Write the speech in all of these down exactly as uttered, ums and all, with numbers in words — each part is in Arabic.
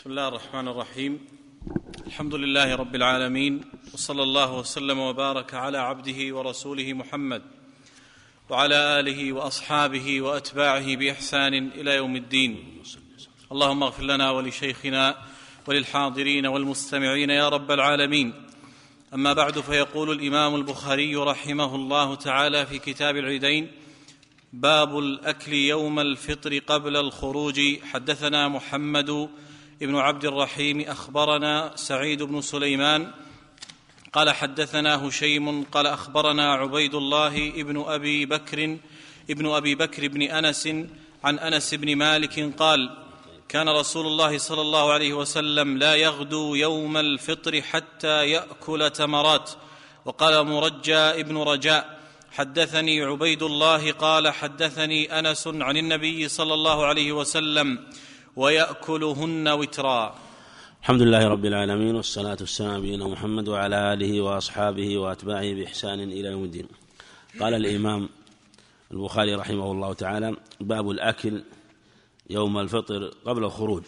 بسم الله الرحمن الرحيم. الحمد لله رب العالمين، وصلى الله وسلم وبارك على عبده ورسوله محمد وعلى آله وأصحابه وأتباعه بإحسان إلى يوم الدين. اللهم اغفر لنا ولشيخنا وللحاضرين والمستمعين يا رب العالمين. أما بعد، فيقول الإمام البخاري رحمه الله تعالى في كتاب العيدين: باب الأكل يوم الفطر قبل الخروج. حدثنا محمد ابن عبد الرحيم أخبرنا سعيد بن سليمان قال حدثنا هشيم قال أخبرنا عبيد الله ابن أبي بكر ابن أبي بكر بن أنس عن أنس بن مالك قال: كان رسول الله صلى الله عليه وسلم لا يغدو يوم الفطر حتى يأكل تمرات. وقال مرجى ابن رجاء: حدثني عبيد الله قال حدثني أنس عن النبي صلى الله عليه وسلم ويأكلهن وترا. الحمد لله رب العالمين، والصلاة والسلام على نبينا محمد وعلى آله وأصحابه وأتباعه بإحسان إلى يوم الدين. قال الإمام البخاري رحمه الله تعالى: باب الأكل يوم الفطر قبل الخروج.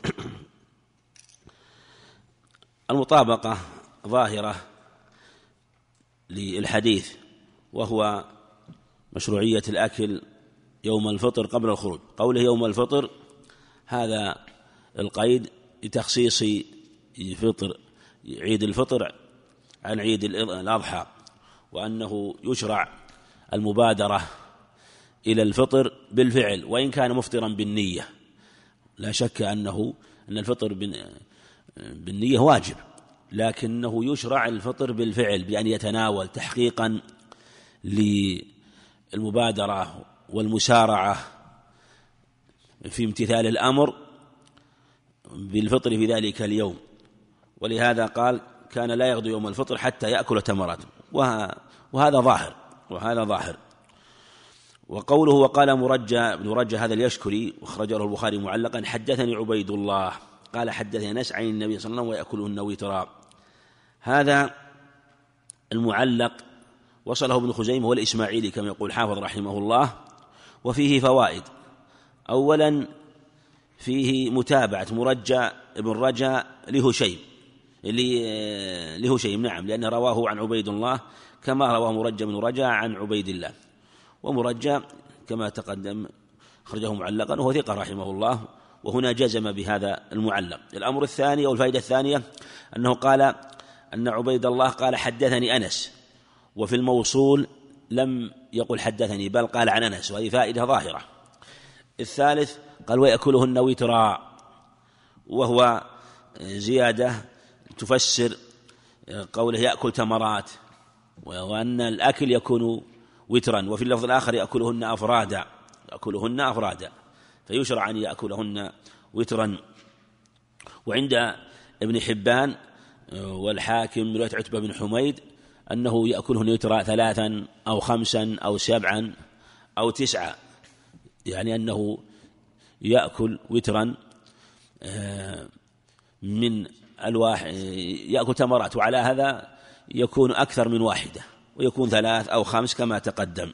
المطابقة ظاهرة للحديث، وهو مشروعية الأكل يوم الفطر قبل الخروج. قوله يوم الفطر هذا القيد لتخصيص فطر عيد الفطر عن عيد الأضحى، وأنه يشرع المبادرة إلى الفطر بالفعل وإن كان مفطرا بالنية. لا شك أنه أن الفطر بالنية واجب، لكنه يشرع الفطر بالفعل بأن يتناول تحقيقا للمبادرة والمسارعة في امتثال الأمر بالفطر في ذلك اليوم. ولهذا قال: كان لا يغدو يوم الفطر حتى يأكل تمرات، وهذا ظاهر وهذا ظاهر. وقوله وقال مرجى ابن رجى هذا اليشكري، واخرجه البخاري معلقا: حدثني عبيد الله قال حدثني أنس عن النبي صلى الله عليه وسلم ويأكلهن وترا. هذا المعلق وصله ابن خزيمة والإسماعيلي كما يقول حافظ رحمه الله، وفيه فوائد. أولا فيه متابعة مرجى ابن رجاء لهشيم لهشيم نعم لأنه رواه عن عبيد الله كما رواه مرجى بن رجاء عن عبيد الله. ومرجى كما تقدم خرجه معلقا وهو ثقة رحمه الله، وهنا جزم بهذا المعلق. الأمر الثاني أو الفائدة الثانية أنه قال أن عبيد الله قال حدثني أنس، وفي الموصول لم يقل حدثني بل قال عن أنس، وهذه فائدة ظاهرة. الثالث قال ويأكلهن وترا، وهو زيادة تفسر قوله يأكل تمرات، وأن الأكل يكون وترا. وفي اللفظ الآخر يأكلهن أفرادا يأكلهن أفرادا فيشرع أن يأكلهن وترا. وعند ابن حبان والحاكم رواية عتبة بن حميد أنه يأكلهن وترا ثلاثا أو خمسا أو سبعا أو تسعا، يعني أنه يأكل وترا من الواحد يأكل تمرات، وعلى هذا يكون أكثر من واحدة ويكون ثلاث أو خمس كما تقدم.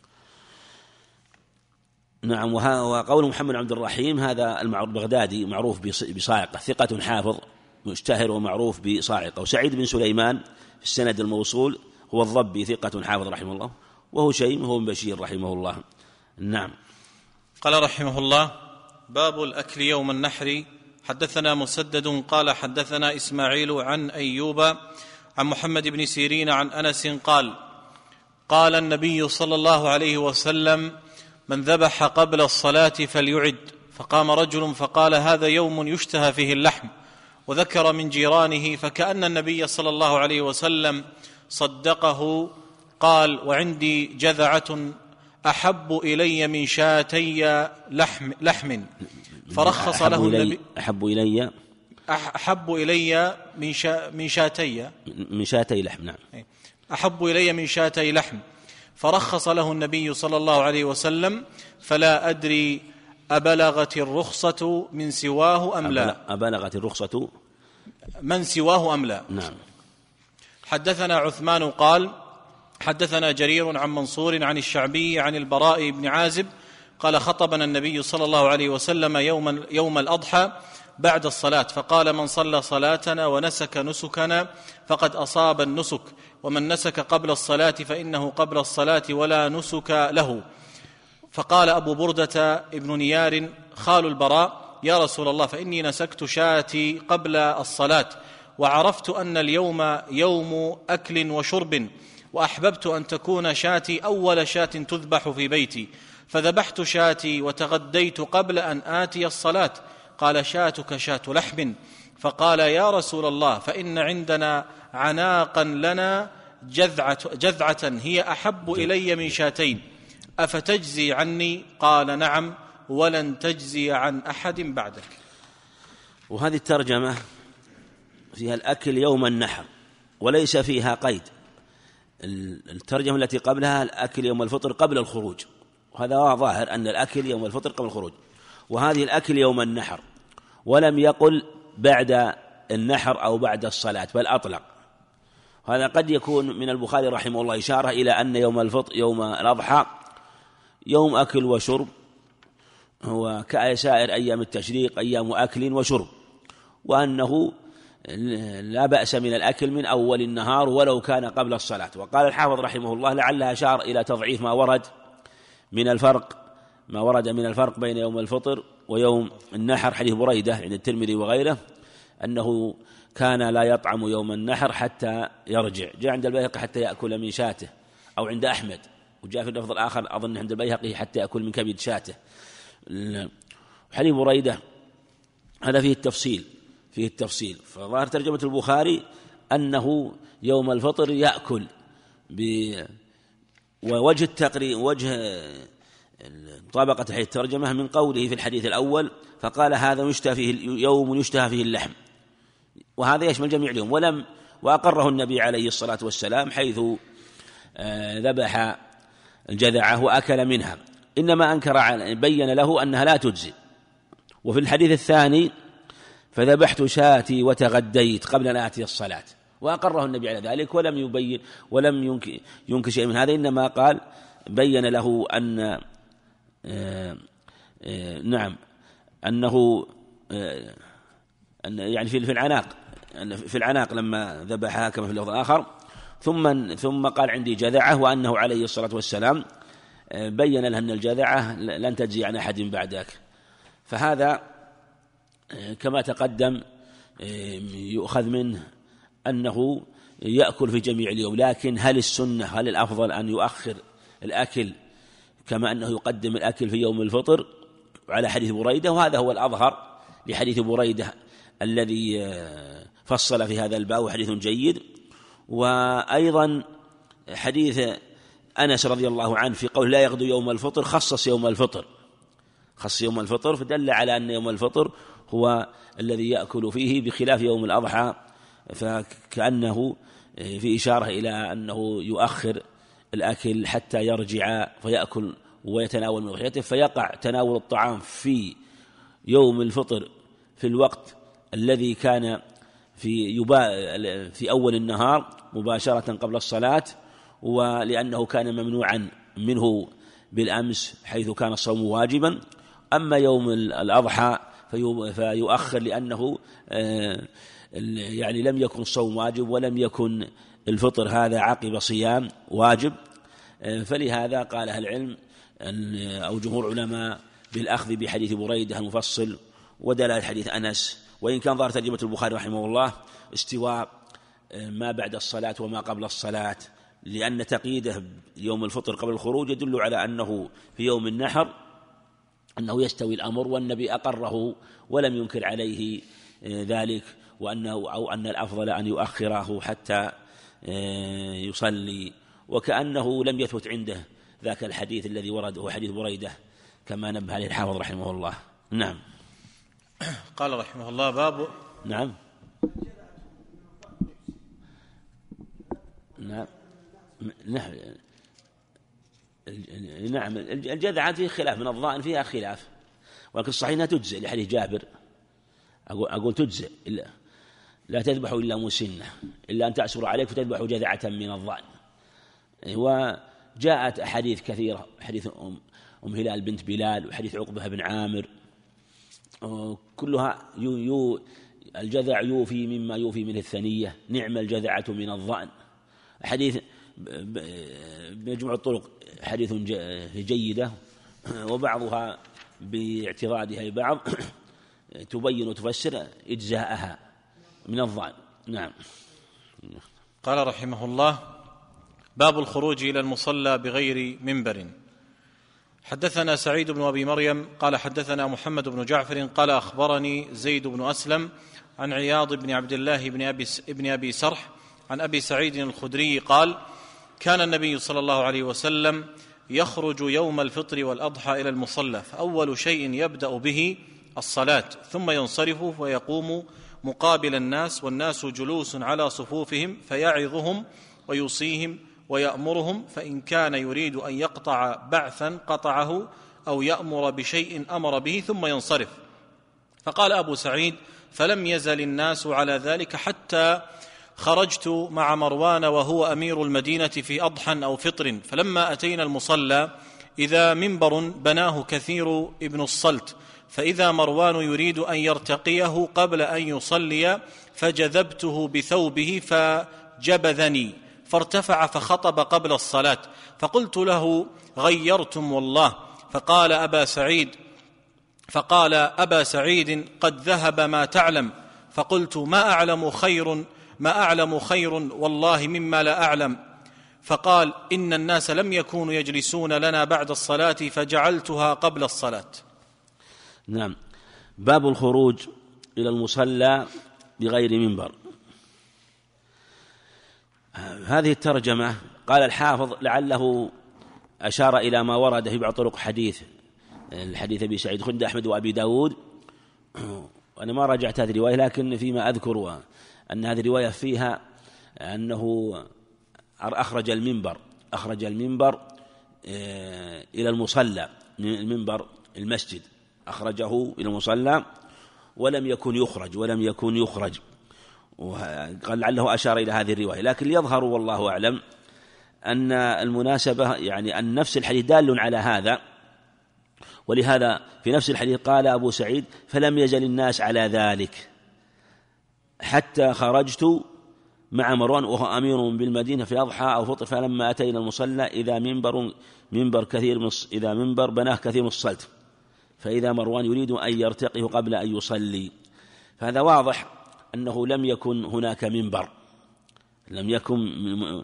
نعم. وقول محمد عبد الرحيم هذا المعروف بغدادي معروف بصاعقة، ثقة حافظ مشتهر ومعروف بصاعقة. وسعيد بن سليمان في السند الموصول هو الضبي ثقة حافظ رحمه الله، وهو شيم هو بشير رحمه الله. نعم. قال رحمه الله: باب الأكل يوم النحر. حدثنا مسدد قال حدثنا إسماعيل عن أيوب عن محمد بن سيرين عن أنس قال: قال النبي صلى الله عليه وسلم: من ذبح قبل الصلاة فليعد. فقام رجل فقال: هذا يوم يشتهى فيه اللحم، وذكر من جيرانه، فكأن النبي صلى الله عليه وسلم صدقه. قال: وعندي جذعة أحب إلي من شاتي لحم, لحم فرخص له النبي. أحب إلي أحب إلي من, شا من شاتي من شاتي لحم نعم أحب إلي من شاتي لحم فرخص له النبي صلى الله عليه وسلم. فلا أدري أبلغت الرخصة من سواه أم لا أبلغت الرخصة من سواه أم لا. نعم. حدثنا عثمان قال حدثنا جرير عن منصور عن الشعبي عن البراء بن عازب قال: خطبنا النبي صلى الله عليه وسلم يوم, يوم الأضحى بعد الصلاة، فقال: من صلى صلاتنا ونسك نسكنا فقد أصاب النسك، ومن نسك قبل الصلاة فإنه قبل الصلاة ولا نسك له. فقال أبو بردة ابن نيار خال البراء: يا رسول الله، فإني نسكت شاتي قبل الصلاة، وعرفت أن اليوم يوم أكل وشرب، وأحببت أن تكون شاتي أول شاة تذبح في بيتي، فذبحت شاتي وتغديت قبل أن آتي الصلاة. قال: شاتك شاة لحم. فقال: يا رسول الله، فإن عندنا عناقا لنا جذعة, جذعة هي أحب إلي من شاتين، أفتجزي عني؟ قال: نعم، ولن تجزي عن أحد بعدك. وهذه الترجمة فيها الأكل يوم النحر وليس فيها قيد. الترجمة التي قبلها الأكل يوم الفطر قبل الخروج، وهذا ظاهر أن الأكل يوم الفطر قبل الخروج، وهذه الأكل يوم النحر، ولم يقل بعد النحر أو بعد الصلاة، بل أطلق. هذا قد يكون من البخاري رحمه الله إشارة إلى أن يوم الفطر يوم الأضحى يوم أكل وشرب، هو كسائر أيام التشريق أيام أكل وشرب، وأنه لا بأس من الأكل من أول النهار ولو كان قبل الصلاة. وقال الحافظ رحمه الله: لعلها أشار إلى تضعيف ما ورد من الفرق ما ورد من الفرق بين يوم الفطر ويوم النحر، حديث بريدة عند الترمذي وغيره أنه كان لا يطعم يوم النحر حتى يرجع، جاء عند البيهقي حتى يأكل من شاته، أو عند أحمد، وجاء في اللفظ الآخر أظن عند البيهقي حتى يأكل من كبد شاته. حديث بريدة هذا فيه التفصيل فيه التفصيل فظاهر ترجمة البخاري أنه يوم الفطر يأكل ب ووجه التقريب وجه طابقة هذه الترجمة من قوله في الحديث الأول: فقال: هذا يشتهى فيه يوم يشتهى فيه اللحم، وهذا يشمل جميع اليوم، ولم وأقره النبي عليه الصلاة والسلام حيث ذبح الجذعة وأكل منها، إنما أنكر بين له أنها لا تجزي. وفي الحديث الثاني: فذبحت شاتي وتغديت قبل أن آتي الصلاة، وأقره النبي على ذلك ولم يبين ولم ينكر شيء من هذا، إنما قال بين له أن آآ آآ نعم أنه أن يعني في العناق في العناق لما ذبحها كما في اللفظ الآخر، ثم ثم قال: عندي جذعة، وأنه عليه الصلاة والسلام بين له أن الجذعة لن تجزي عن أحد بعدك. فهذا كما تقدم يؤخذ منه أنه يأكل في جميع اليوم، لكن هل السنة هل الأفضل أن يؤخر الأكل كما أنه يقدم الأكل في يوم الفطر على حديث بريدة؟ وهذا هو الأظهر لحديث بريدة الذي فصل في هذا الباب، حديث جيد. وأيضا حديث أنس رضي الله عنه في قول: لا يغدو يوم الفطر، خصص يوم الفطر خص يوم الفطر فدل على أن يوم الفطر هو الذي يأكل فيه بخلاف يوم الأضحى، فكأنه في إشارة إلى أنه يؤخر الأكل حتى يرجع فيأكل ويتناول من أضحيته، فيقع تناول الطعام في يوم الفطر في الوقت الذي كان في يبا في أول النهار مباشرة قبل الصلاة، ولأنه كان ممنوعا منه بالأمس حيث كان الصوم واجبا. أما يوم الأضحى فيؤخر لأنه يعني لم يكن الصوم واجب ولم يكن الفطر هذا عقب صيام واجب، فلهذا قال أهل العلم أو جمهور علماء بالأخذ بحديث بريدة المفصل ودلالة حديث أنس، وإن كان ظاهر ترجمة البخاري رحمه الله استواء ما بعد الصلاة وما قبل الصلاة، لأن تقييده يوم الفطر قبل الخروج يدل على أنه في يوم النحر أنه يستوي الأمر، والنبي أقره ولم ينكر عليه ذلك، وأنه أو أن الأفضل أن يؤخره حتى يصلي، وكأنه لم يثبت عنده ذاك الحديث الذي ورد هو حديث بريدة كما نبه عليه الحافظ رحمه الله. نعم. قال رحمه الله: باب نعم نعم نعم الجذعة فيه خلاف من الظان فيها خلاف، ولكن الصحيح أنها تجزئ لحديث جابر، أقول, أقول تجزئ إلا لا تذبحوا إلا مسنة إلا أن تأسروا عليك فتذبحوا جذعة من الظان. وجاءت أحاديث كثيرة، حديث أم, أم هلال بنت بلال، وحديث عقبة بن عامر، كلها يو يو الجذع يوفي مما يوفي من الثنية، نعم الجذعة من الظأن. حديث بمجموع الطرق حديث جيدة، وبعضها باعتراضها بعض تبين وتفسر إجزاءها من الظأن. نعم. قال رحمه الله: باب الخروج إلى المصلى بغير منبر. حدثنا سعيد بن أبي مريم قال حدثنا محمد بن جعفر قال أخبرني زيد بن أسلم عن عياض بن عبد الله بن أبي, بن أبي سرح عن أبي سعيد الخدري قال: كان النبي صلى الله عليه وسلم يخرج يوم الفطر والأضحى إلى المصلى، فأول شيء يبدأ به الصلاة، ثم ينصرف ويقوم مقابل الناس والناس جلوس على صفوفهم، فيعظهم ويوصيهم ويأمرهم، فإن كان يريد أن يقطع بعثا قطعه أو يأمر بشيء أمر به ثم ينصرف. فقال أبو سعيد: فلم يزل الناس على ذلك حتى خرجت مع مروان وهو أمير المدينة في أضحى أو فطر، فلما أتينا المصلى إذا منبر بناه كثير ابن الصلت، فإذا مروان يريد أن يرتقيه قبل أن يصلي، فجذبته بثوبه فجبذني، فارتفع فخطب قبل الصلاة، فقلت له: غيرتم والله. فقال أبا سعيد فقال أبا سعيد: قد ذهب ما تعلم. فقلت: ما أعلم خير ما أعلم خير والله مما لا أعلم. فقال: إن الناس لم يكونوا يجلسون لنا بعد الصلاة فجعلتها قبل الصلاة. نعم. باب الخروج إلى المصلى بغير منبر. هذه الترجمة قال الحافظ لعله أشار إلى ما ورد في بعض طرق حديث الحديث أبي سعيد خند أحمد وأبي داود، وأنا ما رجعت هذه الرواية، لكن فيما أذكر أن هذه الرواية فيها أنه أخرج المنبر أخرج المنبر إلى المصلى، المنبر المسجد أخرجه إلى المصلى ولم يكن يخرج ولم يكن يخرج وقال لعله أشار إلى هذه الرواية، لكن يظهر والله أعلم أن المناسبة يعني أن نفس الحديث دال على هذا، ولهذا في نفس الحديث قال أبو سعيد: فلم يزل الناس على ذلك حتى خرجت مع مروان وهو أمير بالمدينة في أضحى أو فطر، فلما أتينا المصلى إذا منبر منبر كثير من إذا منبر بناه كثير من الصلت، فإذا مروان يريد أن يرتقيه قبل أن يصلي. فهذا واضح أنه لم يكن هناك منبر، لم يكن،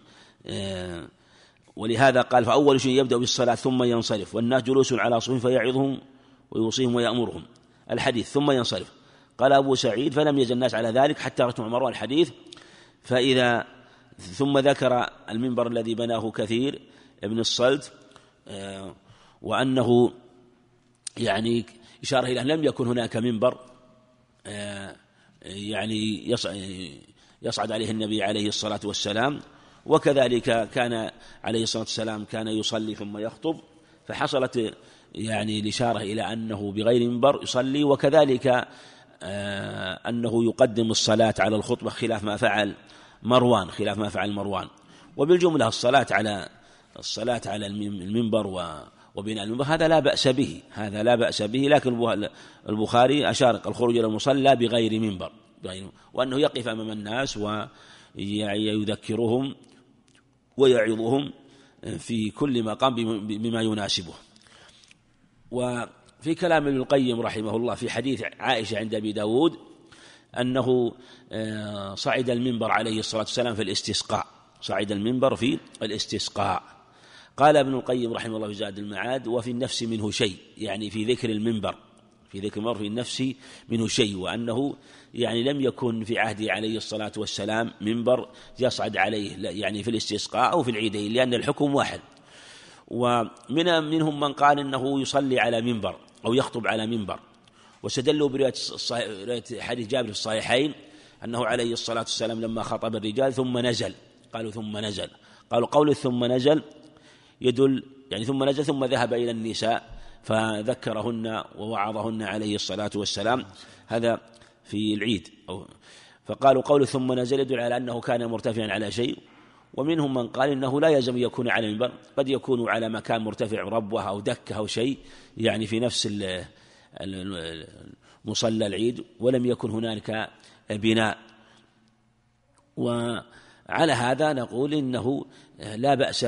ولهذا قال: فأول شيء يبدأ بالصلاة ثم ينصرف والناس جلوس على صفوف فيعظهم ويوصيهم ويأمرهم. الحديث ثم ينصرف. قال أبو سعيد: فلم يزل الناس على ذلك حتى رتم مروان الحديث، فإذا ثم ذكر المنبر الذي بناه كثير ابن الصلت، وأنه يعني إشارة إلى أن لم يكن هناك منبر يعني يصعد عليه النبي عليه الصلاة والسلام، وكذلك كان عليه الصلاة والسلام كان يصلي ثم يخطب، فحصلت يعني الإشارة إلى أنه بغير منبر يصلي، وكذلك أنه يقدم الصلاة على الخطبة خلاف ما فعل مروان خلاف ما فعل مروان. وبالجملة الصلاة على الصلاة على المنبر وبناء المنبر هذا لا بأس به هذا لا بأس به لكن البخاري أشار الخروج إلى المصلى بغير منبر، وأنه يقف أمام الناس ويذكرهم ويعظهم في كل مقام بما يناسبه. وفي كلام ابن القيم رحمه الله في حديث عائشة عند أبي داود أنه صعد المنبر عليه الصلاة والسلام في الاستسقاء صعد المنبر في الاستسقاء. قال ابن القيم رحمه الله في زاد المعاد: وفي النفس منه شيء، يعني في ذكر المنبر في ذكر المنبر في النفس منه شيء، وأنه يعني لم يكن في عهده عليه الصلاة والسلام منبر يصعد عليه يعني في الاستسقاء أو في العيدين، لأن الحكم واحد. ومن منهم من قال إنه يصلي على منبر أو يخطب على منبر، واستدلوا برواية حديث جابر في الصحيحين أنه عليه الصلاة والسلام لما خطب الرجال ثم نزل، قالوا ثم نزل قالوا قول ثم نزل يدل يعني ثم نزل ثم ذهب إلى النساء فذكرهن ووعظهن عليه الصلاة والسلام، هذا في العيد. فقالوا قول ثم نزل يدل على أنه كان مرتفعا على شيء. ومنهم من قال إنه لا يلزم يكون على المنبر، قد يكون على مكان مرتفع ربوة أو دكة أو شيء يعني في نفس ال مصلى العيد ولم يكن هنالك بناء. وعلى هذا نقول إنه لا بأس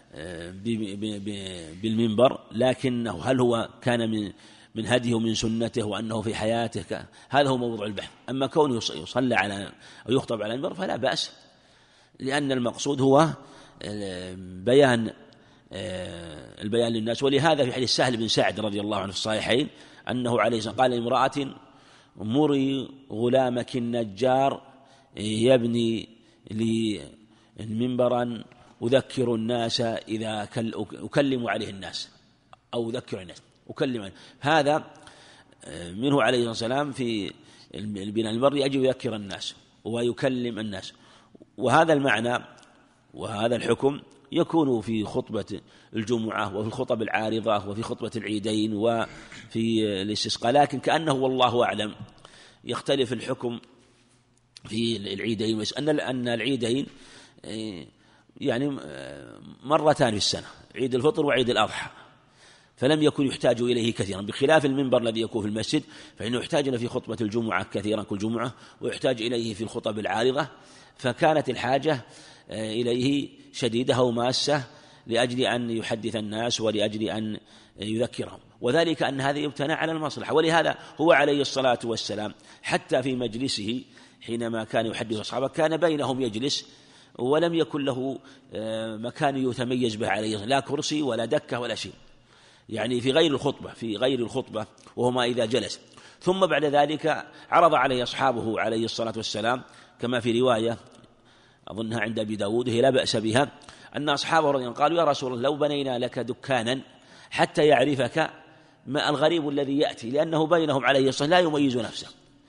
بالمنبر، لكنه هل هو كان من من هديه ومن سنته وأنه في حياته، هذا هو موضوع البحث. أما كونه يصلى على أو يخطب على المنبر فلا بأس، لأن المقصود هو بيان البيان للناس. ولهذا في حديث سهل بن سعد رضي الله عنه في الصحيحين أنه عليه الصلاة والسلام قال لامرأة مري غلامك النجار يبني لي منبرا أذكر الناس إذا أكلم عليه الناس، أو أذكر الناس أكلم عليه. هذا منه عليه الصلاة والسلام في البناء المر يجب يذكر الناس ويكلم الناس. وهذا المعنى وهذا الحكم يكون في خطبة الجمعة وفي الخطب العارضة وفي خطبة العيدين وفي الاستسقاء، لكن كأنه والله أعلم يختلف الحكم في العيدين، أن أن العيدين يعني مرتان في السنة، عيد الفطر وعيد الأضحى، فلم يكن يحتاج إليه كثيرا، بخلاف المنبر الذي يكون في المسجد فإنه يحتاج في خطبة الجمعة كثيرا كل جمعة، ويحتاج إليه في الخطب العارضة، فكانت الحاجة إليه شديدة وماسة لأجل أن يحدث الناس ولأجل أن يذكرهم، وذلك أن هذا يبتنى على المصلحة. ولهذا هو عليه الصلاة والسلام حتى في مجلسه حينما كان يحدث أصحابه كان بينهم يجلس، ولم يكن له مكان يتميز به عليه، لا كرسي ولا دكة ولا شيء، يعني في غير الخطبة في غير الخطبة وهما إذا جلس. ثم بعد ذلك عرض عليه أصحابه عليه الصلاة والسلام كما في رواية أظنها عند أبي داود هي لا بأس بها، أن أصحابه رضي الله عنهم قالوا يا رسول الله لو بنينا لك دكانا حتى يعرفك ما الغريب الذي يأتي، لأنه بينهم عليه الصلاة لا يميز نفسه.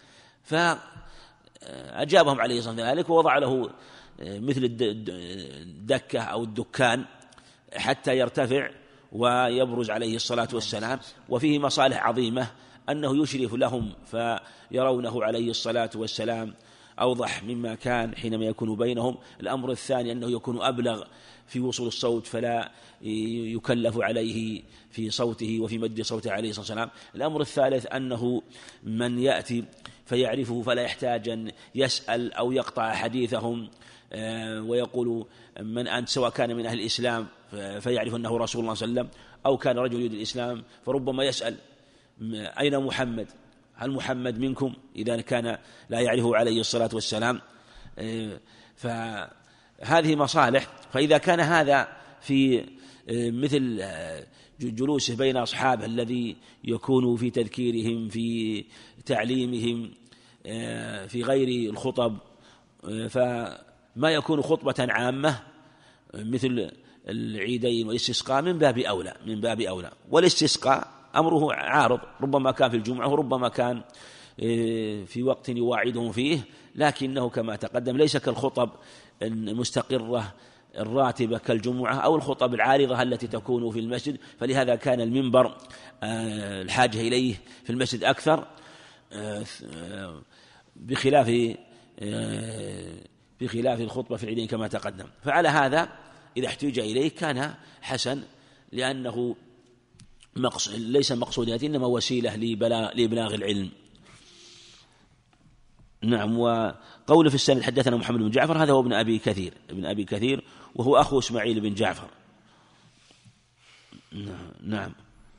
فأجابهم عليه الصلاة ذلك ووضع له مثل الدكة أو الدكان حتى يرتفع ويبرز عليه الصلاة والسلام، وفيه مصالح عظيمة أنه يشرف لهم فيرونه عليه الصلاة والسلام أوضح مما كان حينما يكون بينهم. الأمر الثاني أنه يكون أبلغ في وصول الصوت فلا يكلف عليه في صوته وفي مد صوته عليه الصلاة والسلام. الأمر الثالث أنه من يأتي فيعرفه فلا يحتاج أن يسأل أو يقطع حديثهم ويقول من أنت، سواء كان من أهل الإسلام فيعرف أنه رسول الله صلى الله عليه وسلم، أو كان رجل يريد الإسلام فربما يسأل أين محمد، هل محمد منكم، إذا كان لا يعرفه عليه الصلاة والسلام. فهذه مصالح. فإذا كان هذا في مثل جلوسه بين أصحابه الذي يكون في تذكيرهم في تعليمهم في غير الخطب، فما يكون خطبة عامة مثل العيدين والاستسقاء من باب أولى من باب أولى والاستسقاء أمره عارض، ربما كان في الجمعة وربما كان في وقت يواعدهم فيه، لكنه كما تقدم ليس كالخطب المستقرة الراتبة كالجمعة أو الخطب العارضة التي تكون في المسجد. فلهذا كان المنبر الحاجة إليه في المسجد أكثر بخلاف بخلاف الخطبة في العيدين كما تقدم. فعلى هذا إذا احتاج إليه كان حسن، لأنه ليس مقصودا إنما وسيلة لإبلاغ العلم. نعم. وقول في السند حدثنا محمد بن جعفر هذا هو ابن أبي كثير ابن أبي كثير وهو أخو إسماعيل بن جعفر. نعم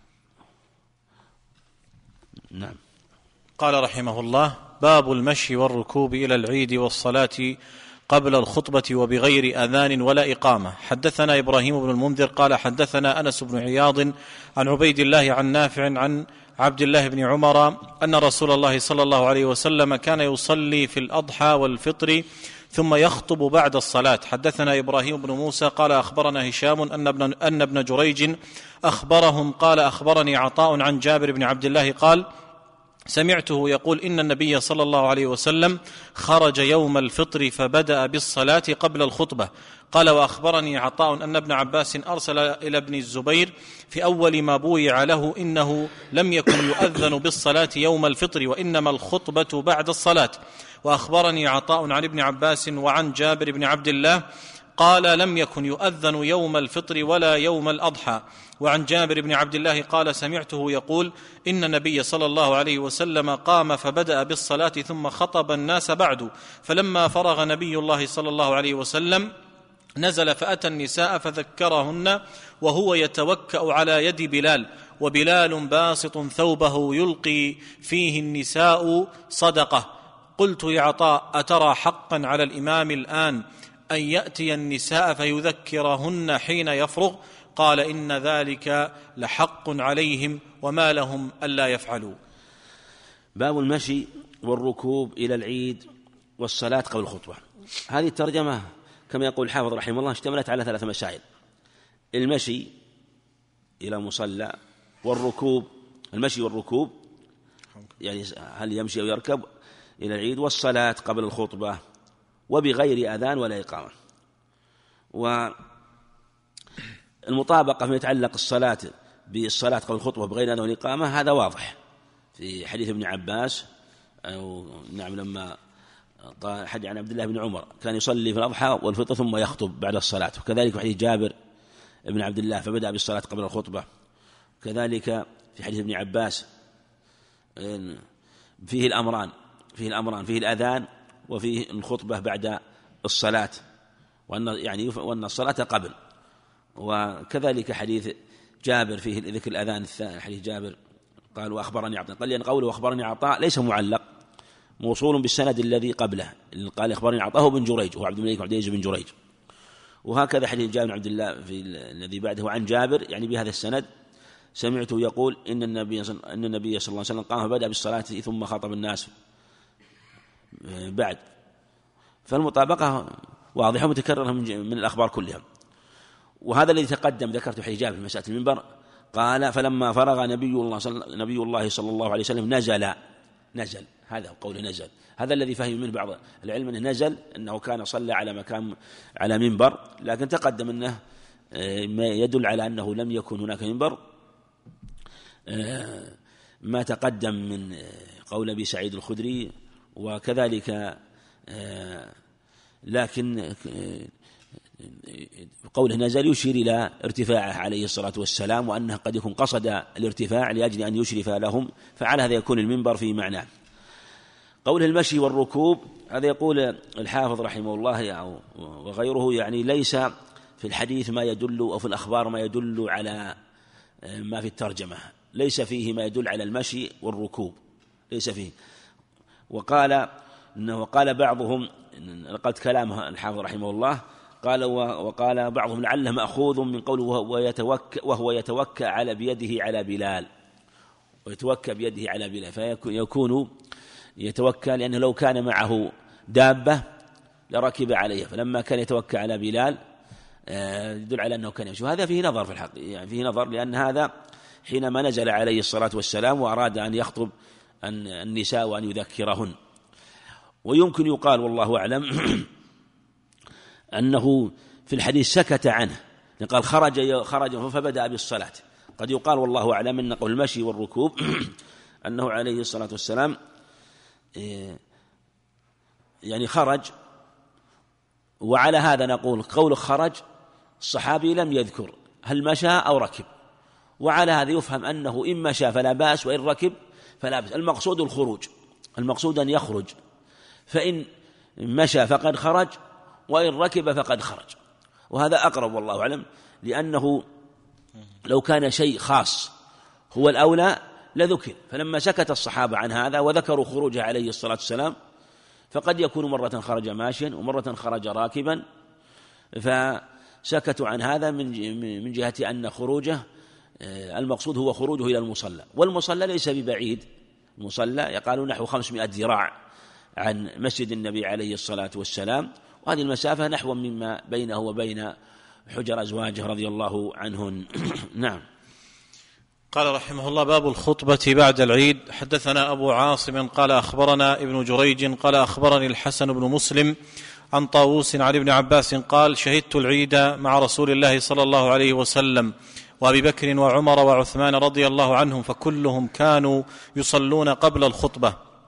نعم. قال رحمه الله: باب المشي والركوب إلى العيد والصلاة قبل الخطبة وبغير أذان ولا إقامة. حدثنا إبراهيم بن المنذر قال حدثنا أنس بن عياض عن عبيد الله عن نافع عن عبد الله بن عمر أن رسول الله صلى الله عليه وسلم كان يصلي في الأضحى والفطر ثم يخطب بعد الصلاة. حدثنا إبراهيم بن موسى قال أخبرنا هشام أن ابن, أن ابن جريج أخبرهم قال أخبرني عطاء عن جابر بن عبد الله قال سمعته يقول إن النبي صلى الله عليه وسلم خرج يوم الفطر فبدأ بالصلاة قبل الخطبة. قال وأخبرني عطاء أن ابن عباس أرسل إلى ابن الزبير في أول ما بويع له إنه لم يكن يؤذن بالصلاة يوم الفطر وإنما الخطبة بعد الصلاة. وأخبرني عطاء عن ابن عباس وعن جابر بن عبد الله قال: لم يكن يؤذن يوم الفطر ولا يوم الأضحى. وعن جابر بن عبد الله قال: سمعته يقول: إن النبي صلى الله عليه وسلم قام فبدأ بالصلاة ثم خطب الناس بعد، فلما فرغ نبي الله صلى الله عليه وسلم نزل فأتى النساء فذكرهن وهو يتوكأ على يد بلال، وبلال باسط ثوبه يلقي فيه النساء صدقة. قلت لعطاء: أترى حقا على الإمام الآن أن يأتي النساء فيذكرهن حين يفرغ؟ قال: إن ذلك لحق عليهم وما لهم ألا يفعلوا. باب المشي والركوب إلى العيد والصلاة قبل الخطبة. هذه الترجمة كما يقول الحافظ رحمه الله اشتملت على ثلاث مسائل: المشي إلى مصلى، والركوب المشي والركوب يعني هل يمشي أو يركب إلى العيد، والصلاة قبل الخطبة وبغير أذان ولا إقامة. والمطابقة فيما يتعلق الصلاة بالصلاة قبل الخطبة بغير أذان ولا إقامة هذا واضح في حديث ابن عباس، أو نعم لما حديث عن عبد الله بن عمر كان يصلي في الأضحى والفطر ثم يخطب بعد الصلاة، وكذلك في حديث جابر بن عبد الله فبدأ بالصلاة قبل الخطبة، كذلك في حديث ابن عباس فيه الأمران فيه الأمران فيه الأذان وفيه الخطبة بعد الصلاة، وأن يعني وأن الصلاة قبل. وكذلك حديث جابر فيه ذكر الأذان الثاني، حديث جابر قال: وأخبرني عطاء، قال لأن قوله وأخبرني عطاء ليس معلق، موصول بالسند الذي قبله، قال أخبرني عطاء بن جريج وهو عبد الملك عبد العزيز بن جريج. وهكذا حديث جابر بن عبد الله في الذي بعده عن جابر يعني بهذا السند: سمعته يقول: إن النبي أن النبي صلى الله عليه وسلم قام فبدأ بالصلاة ثم خاطب الناس بعد. فالمطابقة واضحة متكررة من الأخبار كلها. وهذا الذي تقدم ذكرت حديث جابر في مسألة المنبر، قال: فلما فرغ نبي الله صلى نبي الله صلى الله عليه وسلم نزل نزل هذا هو قول نزل، هذا الذي فهم من بعض العلم أنه نزل أنه كان صلى على مكان على منبر، لكن تقدم أنه ما يدل على أنه لم يكن هناك منبر ما تقدم من قول أبي سعيد الخدري، وكذلك لكن قوله نزل يشير إلى ارتفاعه عليه الصلاة والسلام، وأنه قد يكون قصد الارتفاع لأجل أن يشرف لهم، فعلى هذا يكون المنبر في معناه. قوله المشي والركوب هذا يقول الحافظ رحمه الله وغيره يعني ليس في الحديث ما يدل أو في الأخبار ما يدل على ما في الترجمة، ليس فيه ما يدل على المشي والركوب، ليس فيه. وقال إنه وقال بعضهم، لقد كلامه الحافظ رحمه الله، قال وقال بعضهم لعله مأخوذ من قوله وهو يتوكأ وهو يتوكأ على بيده على بلال، ويتوكأ بيده على بلال، فيكون يتوكأ لأنه لو كان معه دابة لركب عليها، فلما كان يتوكأ على بلال يدل على أنه كان يمشي. وهذا فيه نظر في الحق، يعني فيه نظر، لأن هذا حينما نزل عليه الصلاة والسلام وأراد أن يخطب النساء وأن يذكرهن. ويمكن يقال والله أعلم أنه في الحديث سكت عنه، قال خرج خرج فبدأ بالصلاة. قد يقال والله أعلم أن قول المشي والركوب أنه عليه الصلاة والسلام يعني خرج، وعلى هذا نقول قول خرج الصحابي لم يذكر هل مشى أو ركب، وعلى هذا يفهم أنه إن مشى فلا بأس وإن ركب فلا بأس. المقصود الخروج، المقصود أن يخرج، فإن مشى فقد خرج وإن ركب فقد خرج، وهذا أقرب والله أعلم، لأنه لو كان شيء خاص هو الأولى لذكر، فلما سكت الصحابة عن هذا وذكروا خروجه عليه الصلاة والسلام، فقد يكون مرة خرج ماشيا ومرة خرج راكبا، فسكتوا عن هذا من جهة أن خروجه المقصود هو خروجه إلى المصلى، والمصلى ليس ببعيد، المصلى يقالون نحو خمسمائة ذراع عن مسجد النبي عليه الصلاة والسلام، وهذه المسافة نحو مما بينه وبين حجر أزواجه رضي الله عنهن. نعم. قال رحمه الله: باب الخطبة بعد العيد. حدثنا أبو عاصم قال أخبرنا ابن جريج قال أخبرني الحسن بن مسلم عن طاووس عن ابن عباس قال: شهدت العيد مع رسول الله صلى الله عليه وسلم وأبي بكر وعمر وعثمان رضي الله عنهم، فكلهم كانوا يصلون قبل الخطبة.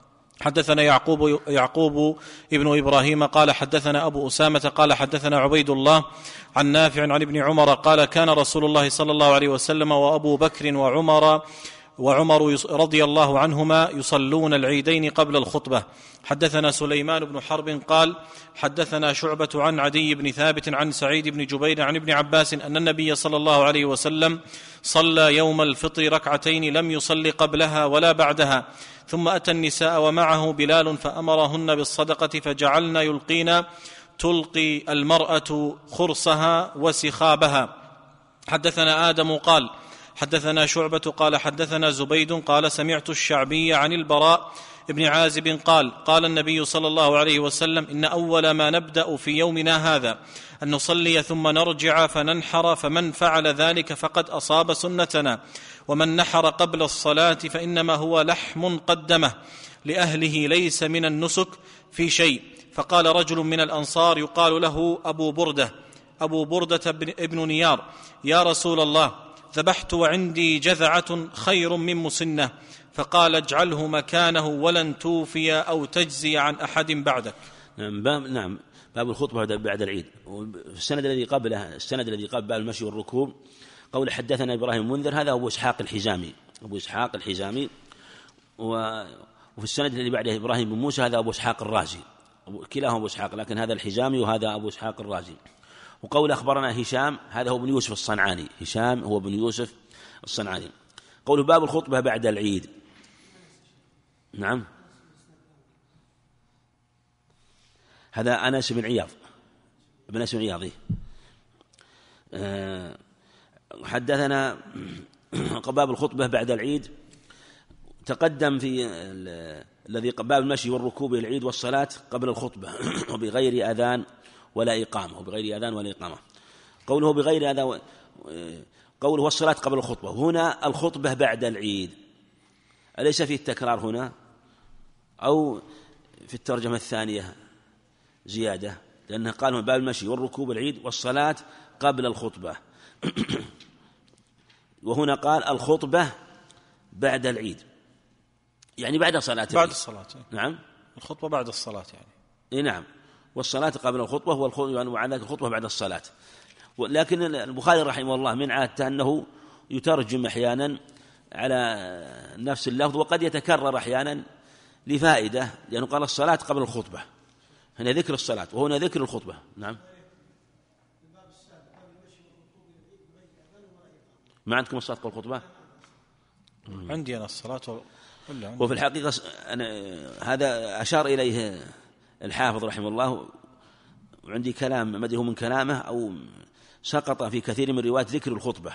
حدثنا يعقوب يعقوب ابن إبراهيم قال حدثنا أبو أسامة قال حدثنا عبيد الله عن نافع عن ابن عمر قال كان رسول الله صلى الله عليه وسلم وأبو بكر وعمر وعمر رضي الله عنهما يصلون العيدين قبل الخطبة. حدثنا سليمان بن حرب قال حدثنا شعبة عن عدي بن ثابت عن سعيد بن جبير عن ابن عباس أن النبي صلى الله عليه وسلم صلى يوم الفطر ركعتين لم يصل قبلها ولا بعدها، ثم أتى النساء ومعه بلال فأمرهن بالصدقة فجعلن يلقين تلقي المرأة خرصها وسخابها. حدثنا آدم قال حدثنا شعبة قال حدثنا زبيد قال سمعت الشعبي عن البراء ابن عازب قال قال النبي صلى الله عليه وسلم إن أول ما نبدأ في يومنا هذا أن نصلي ثم نرجع فننحر، فمن فعل ذلك فقد أصاب سنتنا، ومن نحر قبل الصلاة فإنما هو لحم قدمه لأهله ليس من النسك في شيء. فقال رجل من الأنصار يقال له أبو بردة أبو بردة ابن نيار يا رسول الله ذبحت وعندي جذعة خير من مسنة، فقال اجعله مكانه ولن توفي أو تجزي عن أحد بعدك. نعم باب, نعم باب الخطبة بعد العيد. السند الذي قبله السند الذي قبل باب المشي والركوب قول حدثنا إبراهيم المنذر هذا أبو إسحاق الحزامي أبو إسحاق الحزامي وفي السند الذي بعده إبراهيم بن موسى هذا أبو إسحاق الرازي، كلاهما أبو إسحاق لكن هذا الحزامي وهذا أبو إسحاق الرازي. وقول أخبرنا هشام هذا هو بن يوسف الصنعاني، هشام هو بن يوسف الصنعاني. قول باب الخطبة بعد العيد. نعم هذا أنس بن عياض ابن أنس بن عياض. أه حدثنا باب الخطبة بعد العيد تقدم في الذي باب المشي والركوب إلى العيد والصلاة قبل الخطبة وبغير أذان ولا إقامة وبغير أذان ولا إقامة. قوله بغير أذان قوله والصلاة قبل الخطبة، هنا الخطبة بعد العيد أليس فيه التكرار هنا أو في الترجمة الثانية زيادة؟ لأنه قال باب المشي والركوب العيد والصلاة قبل الخطبة وهنا قال الخطبة بعد العيد يعني بعد صلاة بعد الصلاة. نعم الخطبة بعد الصلاة يعني إيه نعم، والصلاة قبل الخطبة والخطبة وعلى الخطبة بعد الصلاة. لكن البخاري رحمه الله من عادته أنه يترجم أحيانا على نفس اللفظ وقد يتكرر أحيانا لفائدة، لأنه قال الصلاة قبل الخطبة، هنا ذكر الصلاة وهنا ذكر الخطبة. نعم ما عندكم الصلاة قبل الخطبة؟ عندي أنا الصلاة ولا وفي الحقيقة أنا هذا أشار إليه الحافظ رحمه الله، وعندي كلام ما أدري هو من كلامه أو سقط في كثير من روايات ذكر الخطبة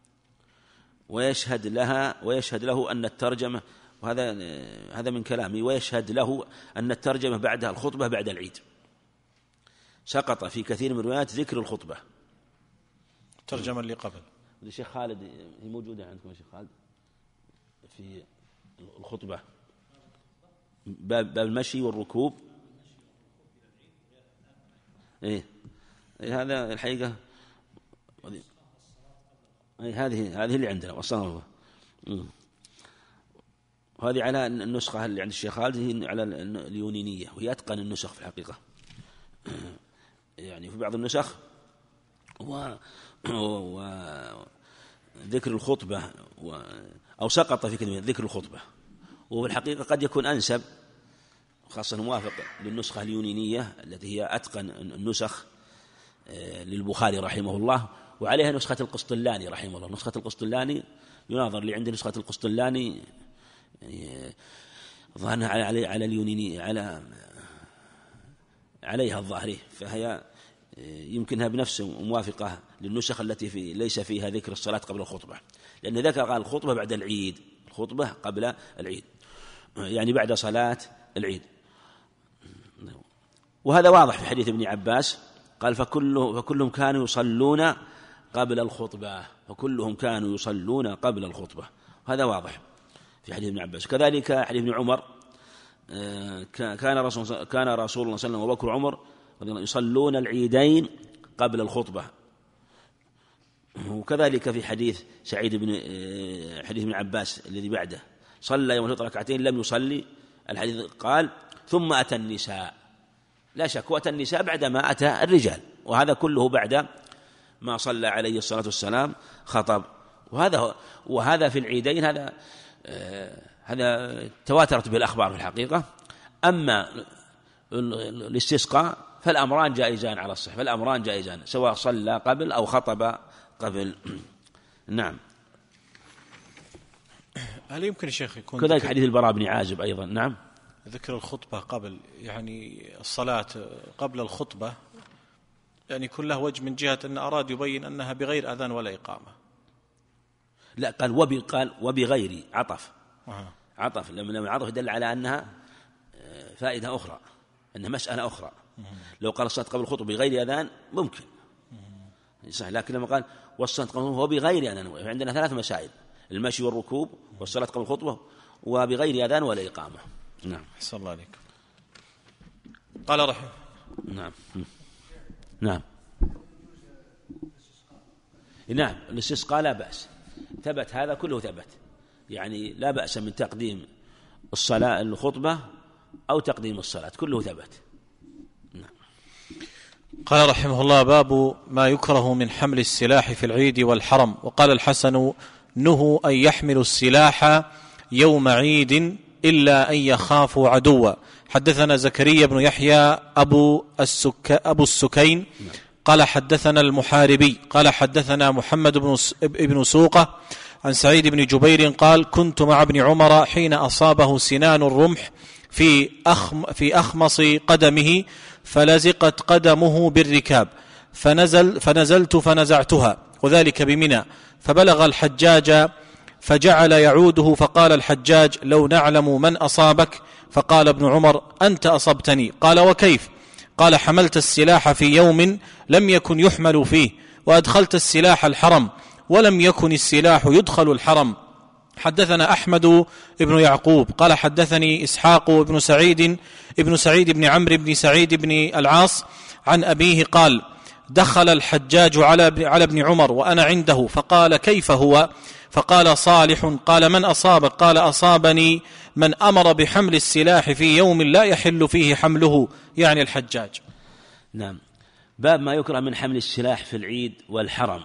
ويشهد لها ويشهد له أن الترجمة، وهذا هذا من كلامي، ويشهد له أن الترجمة بعدها الخطبة بعد العيد، سقط في كثير من روايات ذكر الخطبة. الترجمة اللي قبل الشيخ خالد هي موجودة عندكم يا شيخ خالد في الخطبة باب المشي والركوب. إيه إيه هذا الحقيقة إيه هذه هذه اللي عندنا وصلنا. وهذه على النسخة اللي عند الشيخ خالد هي على اليونانية وهي أتقن النسخ في الحقيقة، يعني في بعض النسخ و وذكر الخطبة و أو سقط في كلمة ذكر الخطبة، وفي الحقيقة قد يكون أنسب خاصة موافق للنسخة اليونانية التي هي أتقن النسخ للبخاري رحمه الله، وعليها نسخة القسطلاني رحمه الله. نسخة القسطلاني يناظر اللي عند نسخة القسطلاني ظهرنا على على على اليوناني على عليها الظاهري، فهي يمكنها بنفس موافقة للنسخ التي في ليس فيها ذكر الصلاة قبل الخطبة، لأن ذكر قال الخطبة بعد العيد، الخطبة قبل العيد يعني بعد صلاة العيد. وهذا واضح في حديث ابن عباس قال فكله فكلهم كانوا يصلون قبل الخطبة، فكلهم كانوا يصلون قبل الخطبة، هذا واضح في حديث ابن عباس. كذلك حديث ابن عمر كان رسول كان رسول الله صلى الله عليه وسلم وبكر وعمر يصلون العيدين قبل الخطبة. وكذلك في حديث سعيد بن حديث ابن عباس الذي بعده صلى يوم الفطر ركعتين لم يصلي الحديث قال ثم أتى النساء، لا شك وأتى النساء بعدما أتى الرجال، وهذا كله بعد ما صلى عليه الصلاة والسلام خطب. وهذا وهذا في العيدين هذا آه هذا تواترت به الأخبار في الحقيقة. أما الاستسقاء فالأمران جائزان على الصحة، فالأمران جائزان سواء صلى قبل أو خطب قبل. نعم. هل يمكن الشيخ يكون كذلك حديث البراء بن عازب أيضا؟ نعم. ذكر الخطبة قبل، يعني الصلاة قبل الخطبة، يعني يكون له وجه من جهة أن أراد يبين أنها بغير أذان ولا إقامة. لا، قال وب قال وبغير عطف. أه. عطف لما لما عطف يدل على أنها فائدة أخرى، أنها مسألة أخرى. أه. لو قال الصلاة قبل الخطبة بغير أذان ممكن صح، لكن لما قال والصلاة قبل الخطبة بغير أذان، عندنا ثلاث مسائل: المشي والركوب والصلاة قبل الخطبة وبغير أذان ولا إقامة. نعم. أحسن الله عليك. قال رحمه. نعم. نعم. نعم الاستسقاء لا بأس، ثبت هذا كله ثبت، يعني لا بأس من تقديم الصلاة الخطبة أو تقديم الصلاة، كله ثبت. نعم. قال رحمه الله: باب ما يكره من حمل السلاح في العيد والحرم. وقال الحسن: نهوا أن يحملوا السلاح يوم عيد إلا أن يخافوا عدوا. حدثنا زكريا بن يحيى أبو, السك أبو السكين قال حدثنا المحاربي قال حدثنا محمد بن, بن سوقة عن سعيد بن جبير قال: كنت مع ابن عمر حين أصابه سنان الرمح في, أخم في أخمص قدمه فلزقت قدمه بالركاب، فنزل فنزلت فنزعتها، وذلك بمنى، فبلغ الحجاج فجعل يعوده، فقال الحجاج: لو نعلم من أصابك. فقال ابن عمر: أنت أصبتني. قال: وكيف؟ قال: حملت السلاح في يوم لم يكن يحمل فيه، وأدخلت السلاح الحرم ولم يكن السلاح يدخل الحرم. حدثنا أحمد بن يعقوب قال حدثني إسحاق بن سعيد ابن سعيد بن عمرو بن سعيد بن العاص عن أبيه قال: دخل الحجاج على على ابن عمر وأنا عنده، فقال: كيف هو؟ فقال: صالح. قال: من أصابك؟ قال: أصابني من أمر بحمل السلاح في يوم لا يحل فيه حمله، يعني الحجاج. نعم. باب ما يكره من حمل السلاح في العيد والحرم.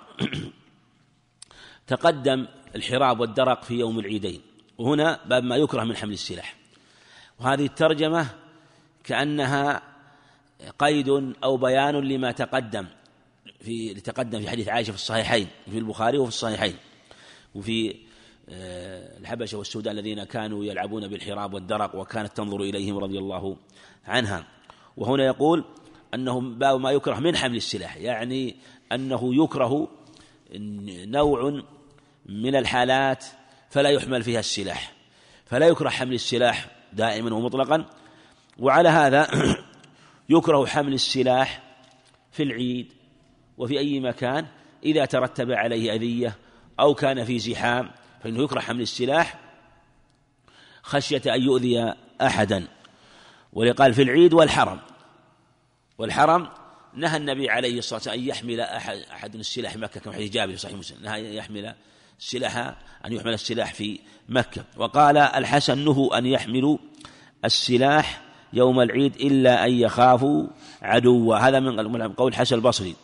تقدم الحراب والدرق في يوم العيدين، وهنا باب ما يكره من حمل السلاح. وهذه الترجمة كأنها قيد أو بيان لما تقدم في تقدم في حديث عائشة في الصحيحين، في البخاري وفي الصحيحين، وفي الحبشة والسودان الذين كانوا يلعبون بالحراب والدرق وكانت تنظر إليهم رضي الله عنها. وهنا يقول أنه باب ما يكره من حمل السلاح، يعني أنه يكره نوع من الحالات فلا يحمل فيها السلاح، فلا يكره حمل السلاح دائما ومطلقا. وعلى هذا يكره حمل السلاح في العيد وفي أي مكان إذا ترتب عليه أذية أو كان في زحام، فإنه يكره حمل السلاح خشية أن يؤذي أحدا. ولقال في العيد والحرم، والحرم نهى النبي عليه الصلاة والسلام أن يحمل أحد, أحد السلاح مكة، كما حديث جابر في صحيح مسلم، نهى يحمل السلاح أن يحمل السلاح في مكة. وقال الحسن: نهوا أن يحملوا السلاح يوم العيد إلا أن يخافوا عدوا. هذا من قول الحسن البصري.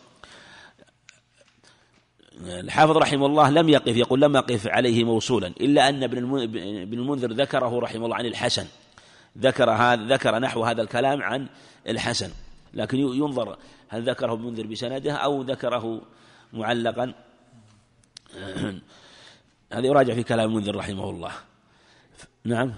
الحافظ رحمه الله لم يقف، يقول لم يقف عليه موصولا، إلا أن ابن المنذر ذكره رحمه الله عن الحسن، ذكر هذا ذكر نحو هذا الكلام عن الحسن، لكن ينظر هل ذكره ابن المنذر بسنده أو ذكره معلقا. هذا يراجع في كلام المنذر رحمه الله. نعم.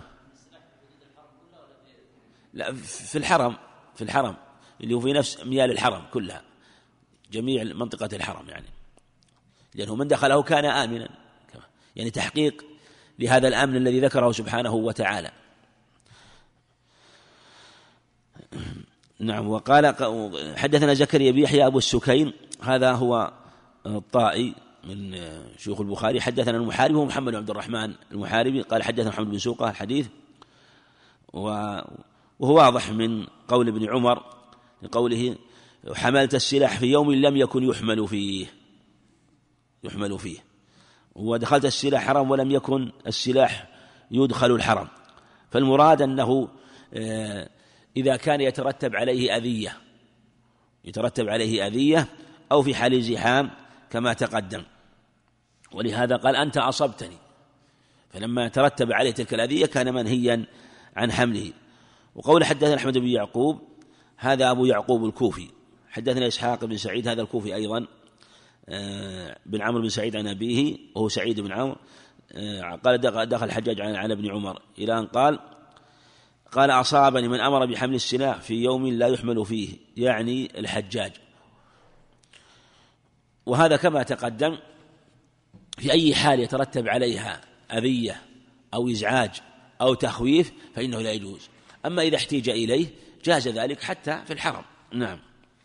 لا، في الحرم، في الحرم اللي هو في نفس ميال الحرم كلها، جميع منطقة الحرم، يعني لأنه من دخله كان آمنا، يعني تحقيق لهذا الأمن الذي ذكره سبحانه وتعالى. نعم. وقال حدثنا زكريا بن يحيى أبو السكين، هذا هو الطائي من شيوخ البخاري. حدثنا المحاربي ومحمد بن عبد الرحمن المحاربي قال حدثنا محمد بن سوقة الحديث، وهو واضح من قول ابن عمر لقوله: حملت السلاح في يوم لم يكن يحمل فيه يحمل فيه ودخلت السلاح حرم ولم يكن السلاح يدخل الحرم. فالمراد أنه إذا كان يترتب عليه أذية يترتب عليه أذية أو في حال زحام كما تقدم، ولهذا قال أنت أصبتني، فلما ترتب عليه تلك الأذية كان منهيا عن حمله. وقول حدثنا أحمد بن يعقوب هذا أبو يعقوب الكوفي، حدثنا إسحاق بن سعيد هذا الكوفي أيضا بن عمرو بن سعيد عن أبيه وهو سعيد بن عمرو قال دخل الحجاج على ابن عمر إلى أن قال قال أصابني من أمر بحمل السلاح في يوم لا يحمل فيه، يعني الحجاج. وهذا كما تقدم في أي حال يترتب عليها أذية أو إزعاج أو تخويف فإنه لا يجوز، أما إذا احتيج إليه جاز ذلك حتى في الحرم. نعم.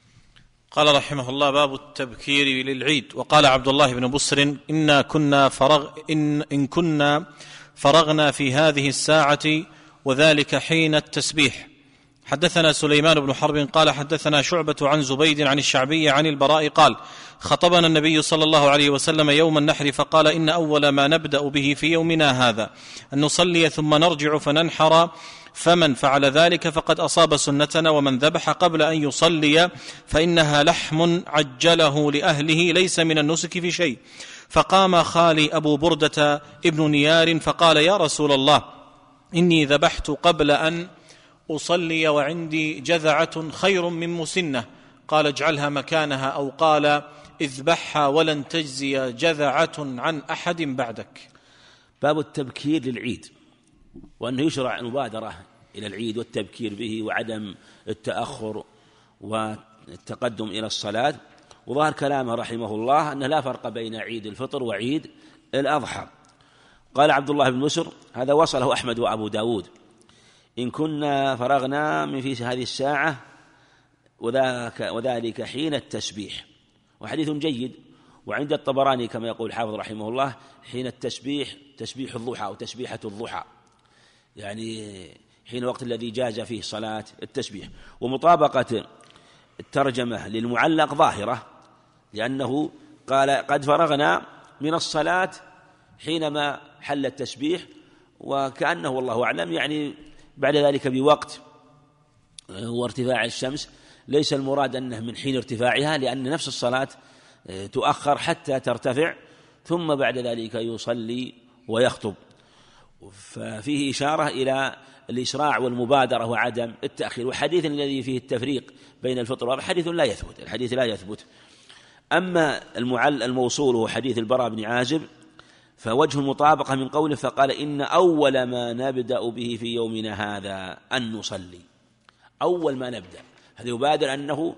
قال رحمه الله: باب التبكير للعيد. وقال عبد الله بن بصر: إنا كنا فرغ إن, إن كنا فرغنا في هذه الساعة وذلك حين التسبيح. حدثنا سليمان بن حرب قال حدثنا شعبة عن زبيد عن الشعبي عن البراء قال: خطبنا النبي صلى الله عليه وسلم يوم النحر فقال: إن أول ما نبدأ به في يومنا هذا أن نصلي ثم نرجع فننحر، فمن فعل ذلك فقد أصاب سنتنا، ومن ذبح قبل أن يصلي فإنها لحم عجله لأهله ليس من النسك في شيء. فقام خالي أبو بردة ابن نيار فقال: يا رسول الله، إني ذبحت قبل أن أصلي وعندي جذعة خير من مسنة. قال: اجعلها مكانها، أو قال: اذبحها ولن تجزي جذعة عن أحد بعدك. باب التبكير للعيد، وأنه يشرع المبادرة إلى العيد والتبكير به وعدم التأخر والتقدم إلى الصلاة. وظهر كلامه رحمه الله أنه لا فرق بين عيد الفطر وعيد الأضحى. قال عبد الله بن بسر هذا وصله أحمد وأبو داود: إن كنا فرغنا من في هذه الساعة وذاك وذلك حين التسبيح، وحديث جيد. وعند الطبراني كما يقول الحافظ رحمه الله حين التسبيح تسبيح الضحى أو تسبيحة الضحى، يعني حين الوقت الذي جاز فيه صلاة التسبيح. ومطابقة الترجمة للمعلق ظاهرة، لأنه قال: قد فرغنا من الصلاة حينما حل التسبيح، وكأنه والله أعلم يعني بعد ذلك بوقت وارتفاع الشمس. ليس المراد أنه من حين ارتفاعها، لأن نفس الصلاة تؤخر حتى ترتفع ثم بعد ذلك يصلي ويخطب. ففيه إشارة إلى الإسراع والمبادرة وعدم التأخير. وحديث الذي فيه التفريق بين الفطر والأضحى حديث لا يثبت، الحديث لا يثبت. أما المعل الموصول هو حديث البراء بن عازب فوجه المطابقة من قوله فقال: إن أول ما نبدأ به في يومنا هذا أن نصلي. أول ما نبدأ هذا يبادر أنه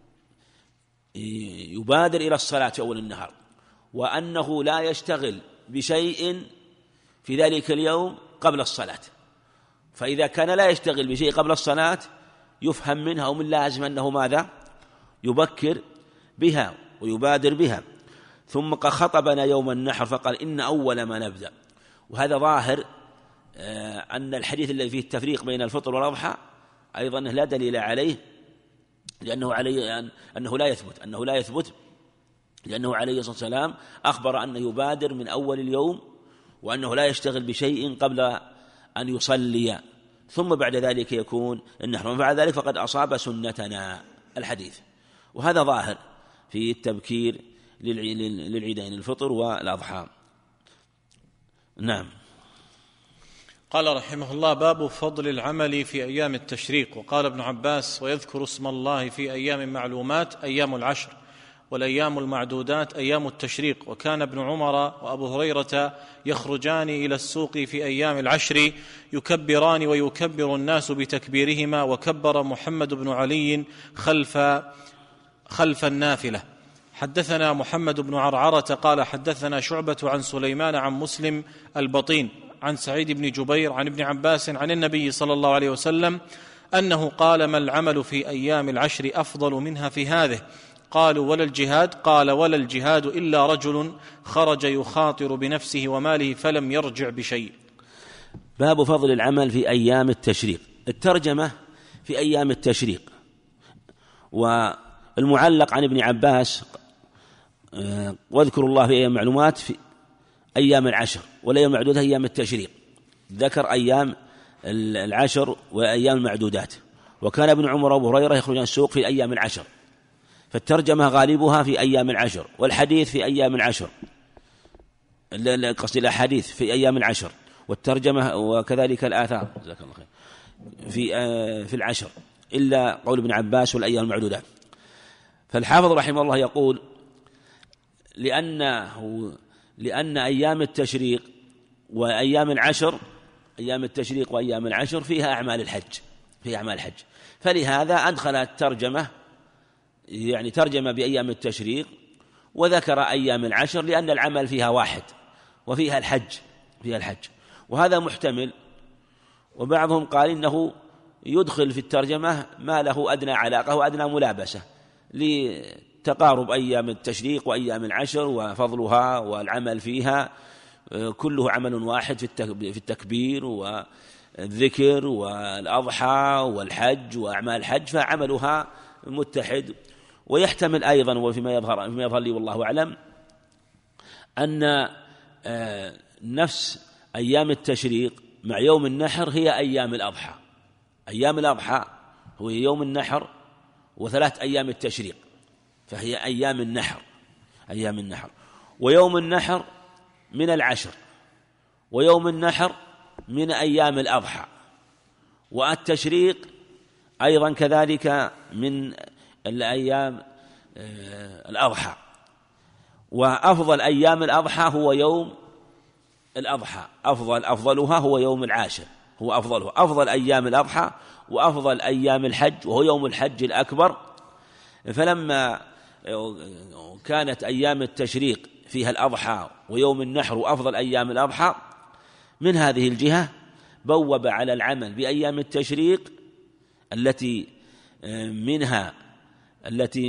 يبادر إلى الصلاة في أول النهار، وأنه لا يشتغل بشيء في ذلك اليوم قبل الصلاة. فإذا كان لا يشتغل بشيء قبل الصلاة يفهم منها ومن لازم أنه ماذا؟ يبكر بها ويبادر بها. ثم قد خطبنا يوم النحر فقال: إن أول ما نبدأ. وهذا ظاهر أن الحديث الذي فيه التفريق بين الفطر والأضحى أيضا لا دليل عليه، لأنه عليه أنه لا يثبت أنه لا يثبت لأنه عليه الصلاة والسلام أخبر أنه يبادر من أول اليوم، وأنه لا يشتغل بشيء قبل أن يصلي، ثم بعد ذلك يكون النحر. ومن فعل ذلك فقد أصاب سنتنا الحديث. وهذا ظاهر في التبكير للعيدين الفطر والأضحى. نعم. قال رحمه الله: باب فضل العمل في أيام التشريق. وقال ابن عباس: ويذكر اسم الله في أيام معلومات أيام العشر، والأيام المعدودات أيام التشريق. وكان ابن عمر وأبو هريرة يخرجان إلى السوق في أيام العشر يكبران ويكبر الناس بتكبيرهما، وكبر محمد بن علي خلف خلف النافلة. حدثنا محمد بن عرعرة قال حدثنا شعبة عن سليمان عن مسلم البطين عن سعيد بن جبير عن ابن عباس عن النبي صلى الله عليه وسلم أنه قال: ما العمل في أيام العشر أفضل منها في هذه؟ قالوا: ولا الجهاد؟ قال: ولا الجهاد إلا رجل خرج يخاطر بنفسه وماله فلم يرجع بشيء. باب فضل العمل في أيام التشريق. الترجمة في أيام التشريق. والمعلق عن ابن عباس: واذكروا الله في أيام معلومات في أيام العشر، والأيام المعدودة أيام التشريق. ذكر أيام العشر وأيام المعدودات. وكان ابن عمر وأبو هريرة يخرجون السوق في أيام العشر، فالترجمة غالبها في أيام العشر، والحديث في أيام العشر، قصدي الأحاديث في أيام العشر، والترجمة وكذلك الآثار جزاك الله خير في في العشر، إلا قول ابن عباس والأيام المعدودات. فالحافظ رحمه الله يقول لأنه لأن أيام التشريق وأيام العشر، أيام التشريق وأيام العشر فيها أعمال الحج، فيها أعمال الحج، فلهذا أدخل الترجمة يعني ترجمة بأيام التشريق وذكر أيام العشر، لأن العمل فيها واحد وفيها الحج، فيها الحج، وهذا محتمل. وبعضهم قال إنه يدخل في الترجمة ما له أدنى علاقة وأدنى ملابسة لتقارب أيام التشريق وأيام العشر وفضلها والعمل فيها، كله عمل واحد في التكبير والذكر والأضحى والحج وأعمال الحج، فعملها متحد. ويحتمل أيضا وفيما يظهر فيما يظهر لي والله أعلم أن نفس أيام التشريق مع يوم النحر هي أيام الأضحى. أيام الأضحى هو يوم النحر وثلاث أيام التشريق، فهي أيام النحر، أيام النحر، ويوم النحر من العشر، ويوم النحر من أيام الأضحى، والتشريق أيضا كذلك من الأيام الأضحى. وأفضل أيام الأضحى هو يوم الأضحى، أفضل أفضلها هو يوم العاشر، هو أفضلها، أفضل أيام الأضحى وأفضل أيام الحج وهو يوم الحج الأكبر. فلما كانت أيام التشريق فيها الأضحى ويوم النحر وأفضل أيام الأضحى، من هذه الجهة بوب على العمل بأيام التشريق التي منها التي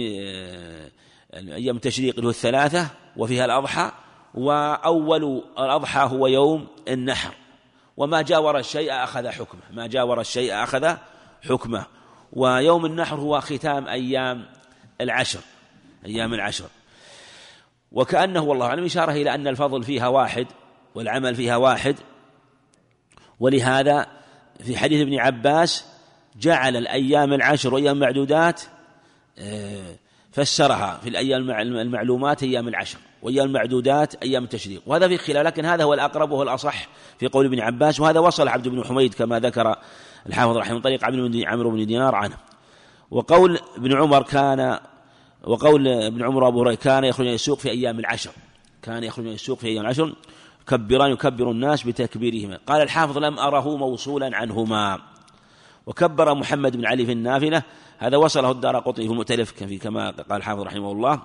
أيام التشريق له الثلاثة وفيها الأضحى، وأول الأضحى هو يوم النحر، وما جاور الشيء أخذ حكمه، ما جاور الشيء أخذ حكمه. ويوم النحر هو ختام أيام العشر، أيام العشر. وكأنه والله أعلم إشارة إلى أن الفضل فيها واحد والعمل فيها واحد، ولهذا في حديث ابن عباس جعل الأيام العشر وأيام معدودات فسرها في الأيام المعلومات أيام العشر، وأيام المعدودات أيام التشريق، وهذا في خلاف، لكن هذا هو الأقرب وهو الأصح في قول ابن عباس، وهذا وصل عبد بن حميد كما ذكر الحافظ رحمه الله طريق عمرو بن دينار عنه. وقول ابن عمر كان وقول ابن عمر وابو هريره كان يخرج من السوق في أيام العشر، كان يخرج من السوق في أيام العشر كبران يكبر الناس بتكبيرهما. قال الحافظ لم أره موصولا عنهما. وكبر محمد بن علي في النافلة، هذا وصله الدارقطني في المؤتلف كما قال الحافظ رحمه الله.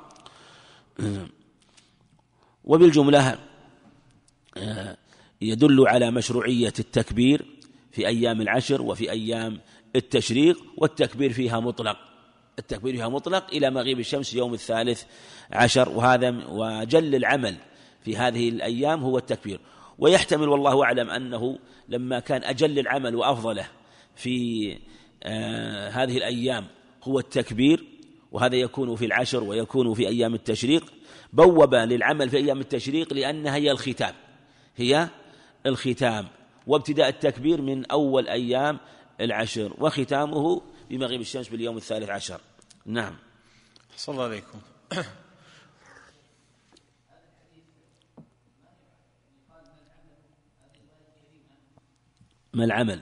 وبالجملة يدل على مشروعية التكبير في أيام العشر وفي أيام التشريق، والتكبير فيها مطلق، التكبير فيها مطلق إلى مغيب الشمس يوم الثالث عشر، وهذا وجل العمل في هذه الأيام هو التكبير. ويحتمل والله أعلم أنه لما كان أجل العمل وأفضله في آه هذه الأيام هو التكبير، وهذا يكون في العشر ويكون في أيام التشريق، بوب للعمل في أيام التشريق لأنها هي الختام، هي الختام، وابتداء التكبير من أول أيام العشر وختامه بمغيب الشمس باليوم الثالث عشر. نعم. صلى الله عليكم. ما العمل؟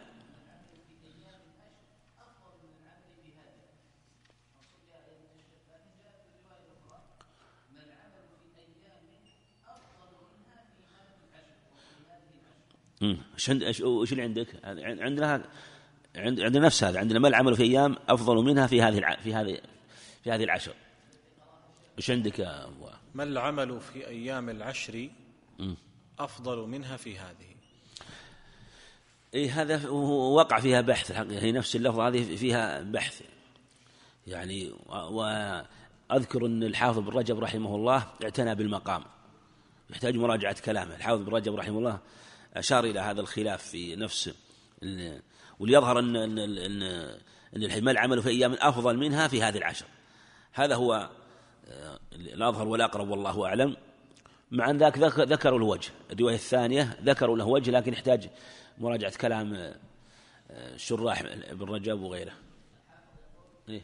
ايش عند ايش اللي عندك؟ عندنا عند عندنا نفس هذا، عندنا ما العمل في ايام افضل منها في هذه الع... في هذه في هذه العشر. ايش عندك يا أبو؟ ما العمل في ايام العشر افضل منها في هذه؟ اي هذا وقع فيها بحث الحقيقه، هي نفس اللفظه هذه فيها بحث يعني. واذكر ان الحافظ بن رجب رحمه الله اعتنى بالمقام، يحتاج مراجعه كلامه. الحافظ بن رجب رحمه الله أشار إلى هذا الخلاف في نفس، وليظهر أن أن أن أن الحمال عمله في أيام أفضل منها في هذه العشر، هذا هو الأظهر والأقرب والله أعلم. مع أن ذاك ذكروا الوجه، الرواية الثانية ذكروا له وجه، لكن يحتاج مراجعة كلام شراح ابن رجب وغيره. إيه؟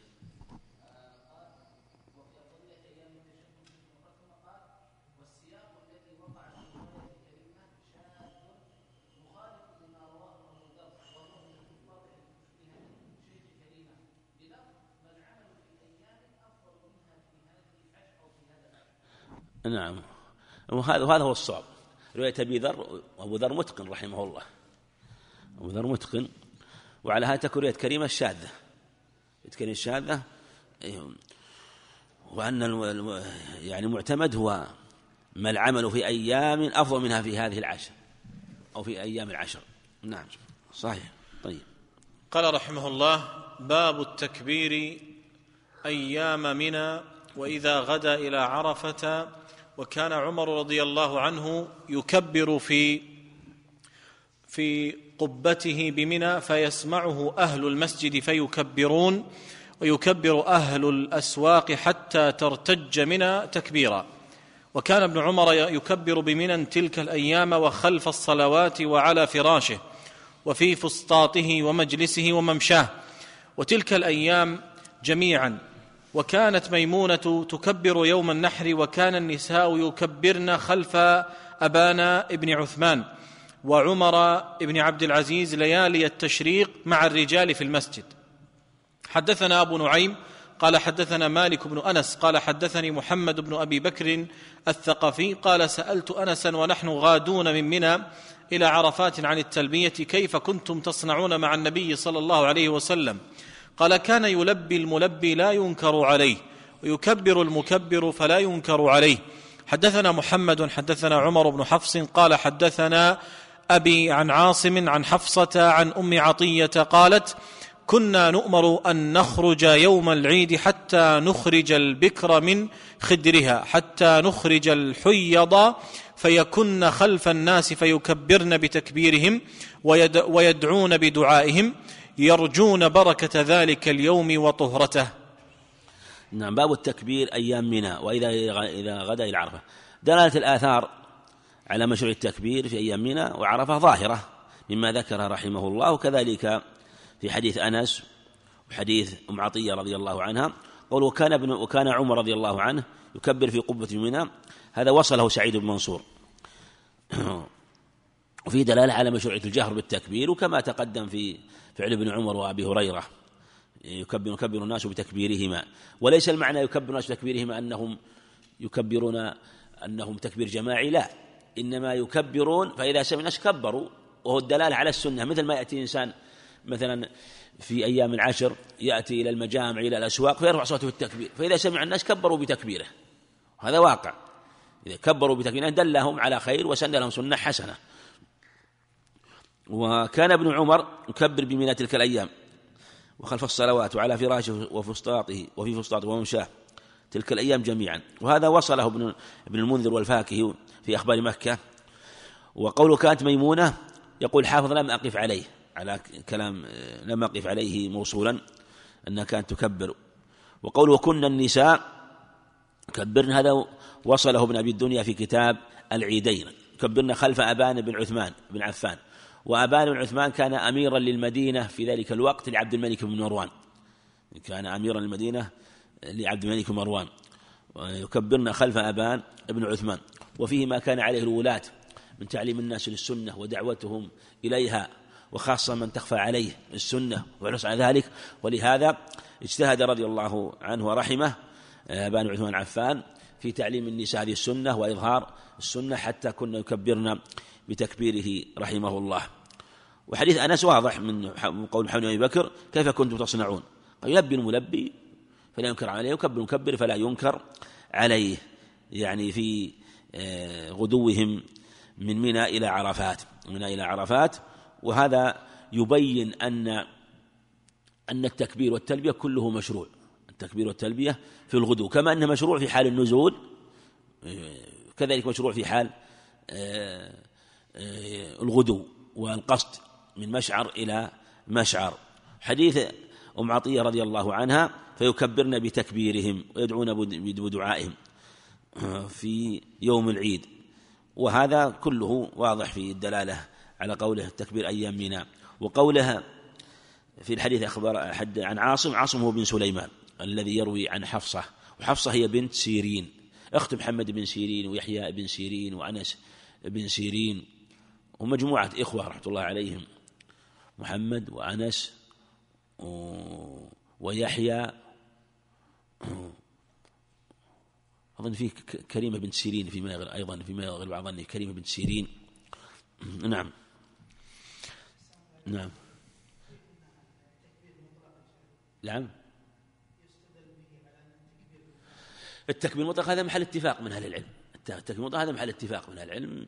نعم، وهذا وهذا هو الصواب. رواية أبي ذر، وأبو ذر متقن رحمه الله، أبو ذر متقن، وعلى هذا تكون رواية كريمة الشاذة، كريمة الشاذة، وأن يعني معتمد هو ما العمل في أيام أفضل منها في هذه العشر أو في أيام العشر. نعم صحيح. طيب، قال رحمه الله: باب التكبير أيام منى وإذا غدا إلى عرفة. وكان عمر رضي الله عنه يكبر في في قبته بمنى فيسمعه أهل المسجد فيكبرون، ويكبر أهل الأسواق حتى ترتج منى تكبيرا. وكان ابن عمر يكبر بمنى تلك الأيام وخلف الصلوات وعلى فراشه وفي فسطاطه ومجلسه وممشاه وتلك الأيام جميعا. وكانت ميمونة تكبر يوم النحر، وكان النساء يكبرن خلف أبانا ابن عثمان وعمر ابن عبد العزيز ليالي التشريق مع الرجال في المسجد. حدثنا أبو نعيم قال حدثنا مالك بن أنس قال حدثني محمد بن أبي بكر الثقفي قال: سألت أنسا ونحن غادون من منى إلى عرفات عن التلبية: كيف كنتم تصنعون مع النبي صلى الله عليه وسلم؟ قال: كان يلبي الملبي لا ينكر عليه، ويكبر المكبر فلا ينكر عليه. حدثنا محمد حدثنا عمر بن حفص قال حدثنا أبي عن عاصم عن حفصة عن أم عطية قالت: كنا نؤمر أن نخرج يوم العيد حتى نخرج البكر من خدرها، حتى نخرج الحيض فيكن خلف الناس فيكبرن بتكبيرهم ويدعون بدعائهم يرجون بركة ذلك اليوم وطهرته. نعم. باب التكبير أيام منى وإذا إذا غدا إلى عرفة. دلالة الآثار على مشروع التكبير في أيام منى وعرفة ظاهرة مما ذكر رحمه الله، وكذلك في حديث أنس وحديث أم عطية رضي الله عنها قال: وكان ابن وكان عمر رضي الله عنه يكبر في قبة منى. هذا وصله سعيد بن منصور، وفي دلالة على مشروعية الجهر بالتكبير، وكما تقدم في فعل ابن عمر وأبي هريرة يكبر يكبر الناس بتكبيرهما. وليس المعنى يكبر الناس بتكبيرهما أنهم يكبرون أنهم تكبير جماعي، لا، إنما يكبرون فإذا سمع الناس كبروا، وهو الدلالة على السنة. مثل ما يأتي إنسان مثلا في أيام العشر يأتي إلى المجامع إلى الأسواق فيرفع صوته بالتكبير، فإذا سمع الناس كبروا بتكبيره، هذا واقع. إذا كبروا بتكبيره دلهم على خير وسن لهم سنة حسنة. وكان ابن عمر يكبر بمنى تلك الأيام وخلف الصلوات وعلى فراشه وفسطاطه وفي فسطاطه وممشاه تلك الأيام جميعا. وهذا وصله ابن ابن المنذر والفاكهي في أخبار مكة. وقوله كانت ميمونة يقول حافظ لم أقف عليه، على كلام لم أقف عليه موصولا أنها كانت تكبر. وقوله كنا النساء كبرن هذا وصله ابن أبي الدنيا في كتاب العيدين، كبرنا خلف أبان بن عثمان بن عفان. وأبان بن عثمان كان أميرا للمدينة في ذلك الوقت لعبد الملك بن مروان، كان أميرا للمدينة لعبد الملك بن مروان. يكبرنا خلف أبان بن عثمان. وفيه ما كان عليه الولاة من تعليم الناس للسنة ودعوتهم إليها، وخاصة من تخفى عليه السنة ويحرص على ذلك. ولهذا اجتهد رضي الله عنه ورحمه أبان بن عثمان عفان في تعليم النساء هذه السنة وإظهار السنة حتى كنا يكبرنا بتكبيره رحمه الله. وحديث أنس واضح من قول محمد بن أبي بكر: كيف كنتم تصنعون؟ قال: يلبي الملبي فلا ينكر عليه، يكبر المكبر فلا ينكر عليه، يعني في غدوهم من منى إلى عرفات منى إلى عرفات. وهذا يبين أن أن التكبير والتلبية كله مشروع، التكبير والتلبية في الغدو كما أنه مشروع في حال النزول، كذلك مشروع في حال الغدو والقصد من مشعر إلى مشعر. حديث أم عطية رضي الله عنها: فيكبرن بتكبيرهم ويدعون بدعائهم في يوم العيد. وهذا كله واضح في الدلالة على قوله التكبير أيام منى. وقولها في الحديث أخبر حد عن عاصم، عاصم هو بن سليمان الذي يروي عن حفصة، وحفصة هي بنت سيرين أخت محمد بن سيرين ويحيى بن سيرين وأنس بن سيرين ومجموعة إخوة رحمة الله عليهم، محمد وأنس ويحيى، أظن فيه كريمة بنت سيرين فيما أيضا فيما يغلب على ظني كريمة بنت سيرين. نعم نعم نعم التكبير المطلق هذا محل اتفاق من أهل العلم، التكبير المطلق هذا محل اتفاق من أهل العلم.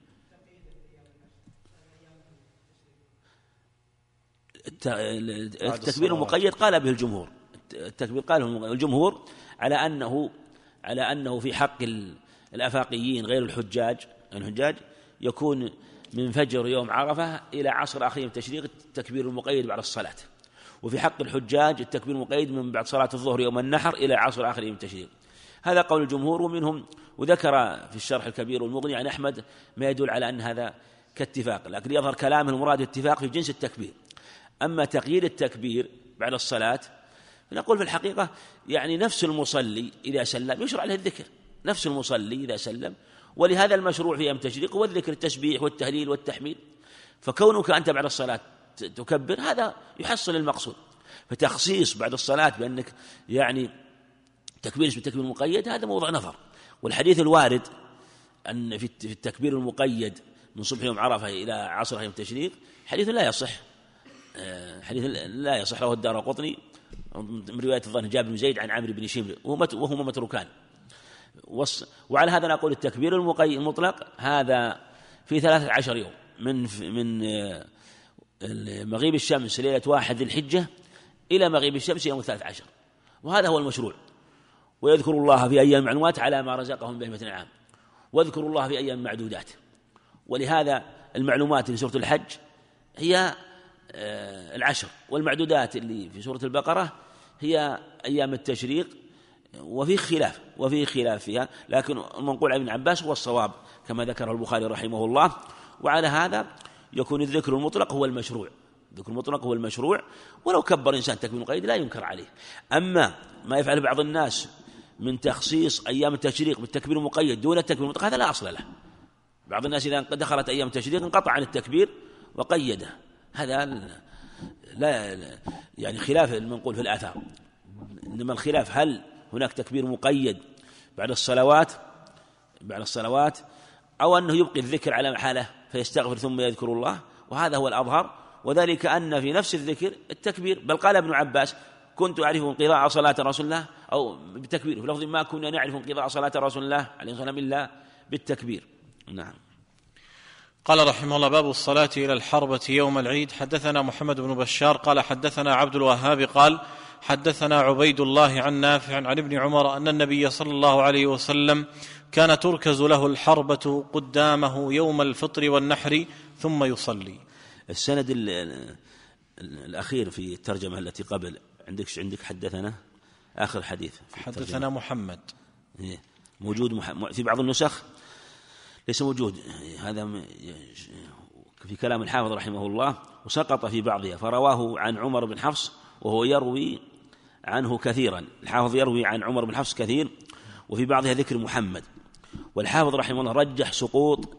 التكبير المقيد قال به الجمهور، التكبير قاله الجمهور على أنه على أنه في حق الآفاقيين غير الحجاج الحجاج يكون من فجر يوم عرفة إلى عصر آخر يوم التشريق التكبير المقيد بعد الصلاة، وفي حق الحجاج التكبير المقيد من بعد صلاة الظهر يوم النحر إلى عصر آخر يوم التشريق. هذا قول الجمهور، ومنهم وذكر في الشرح الكبير والمغني عن أحمد ما يدل على أن هذا كاتفاق، لكن يظهر كلام المراد اتفاق في جنس التكبير. أما تقييد التكبير بعد الصلاة نقول في الحقيقة يعني نفس المصلي إذا سلم يشرع له الذكر، نفس المصلي إذا سلم، ولهذا المشروع في أيام التشريق هو الذكر التسبيح والتهليل والتحميد، فكونك أنت بعد الصلاة تكبر هذا يحصل المقصود. فتخصيص بعد الصلاة بأنك يعني تكبير اسم التكبير المقيد هذا موضوع نظر، والحديث الوارد أن في التكبير المقيد من صبح يوم عرفة إلى عصر يوم التشريق حديث لا يصح، حديث لا يصح، له الدارقطني من رواية الظاهر جابر بن زيد عن عمرو بن شمر وهما متروكان. وعلى هذا نقول التكبير المطلق هذا في ثلاثة عشر يوم من من مغيب الشمس ليلة واحد ذي الحجة إلى مغيب الشمس يوم الثالث عشر، وهذا هو المشروع. ويذكر الله في أيام معلومات على ما رزقهم بهيمة الأنعام، واذكر الله في أيام معدودات. ولهذا المعلومات في سورة الحج هي العشر، والمعدودات اللي في سورة البقرة هي أيام التشريق، وفي خلاف وفي خلاف فيها، لكن المنقول عن ابن عباس هو الصواب كما ذكره البخاري رحمه الله. وعلى هذا يكون الذكر المطلق هو المشروع، الذكر المطلق هو المشروع، ولو كبر إنسان تكبير مقيد لا ينكر عليه. أما ما يفعل بعض الناس من تخصيص أيام التشريق بالتكبير المقيد دون التكبير المطلق هذا لا أصل له. بعض الناس إذا دخلت أيام التشريق انقطع عن التكبير وقيده، هذا لا يعني خلاف المنقول في الآثار. إنما الخلاف هل هناك تكبير مقيد بعد الصلوات بعد الصلوات أو أنه يبقي الذكر على محاله فيستغفر ثم يذكر الله، وهذا هو الأظهر، وذلك أن في نفس الذكر التكبير. بل قال ابن عباس كنت أعرف انقضاء صلاة رسول الله أو بالتكبير، في لفظ ما كنا نعرف انقضاء صلاة رسول الله عليه الصلاة والسلام إلا بالتكبير. نعم. قال رحمه الله: باب الصلاة إلى الحربة يوم العيد. حدثنا محمد بن بشار قال حدثنا عبد الوهاب قال حدثنا عبيد الله عن نافع عن ابن عمر أن النبي صلى الله عليه وسلم كان تركز له الحربة قدامه يوم الفطر والنحر ثم يصلي. السند الأخير في الترجمة التي قبل عندك عندك حدثنا آخر حديث حدثنا محمد موجود في بعض النسخ ليس موجود، هذا في كلام الحافظ رحمه الله، وسقط في بعضها فرواه عن عمر بن حفص وهو يروي عنه كثيرا. الحافظ يروي عن عمر بن حفص كثير وفي بعضها ذكر محمد، والحافظ رحمه الله رجح سقوط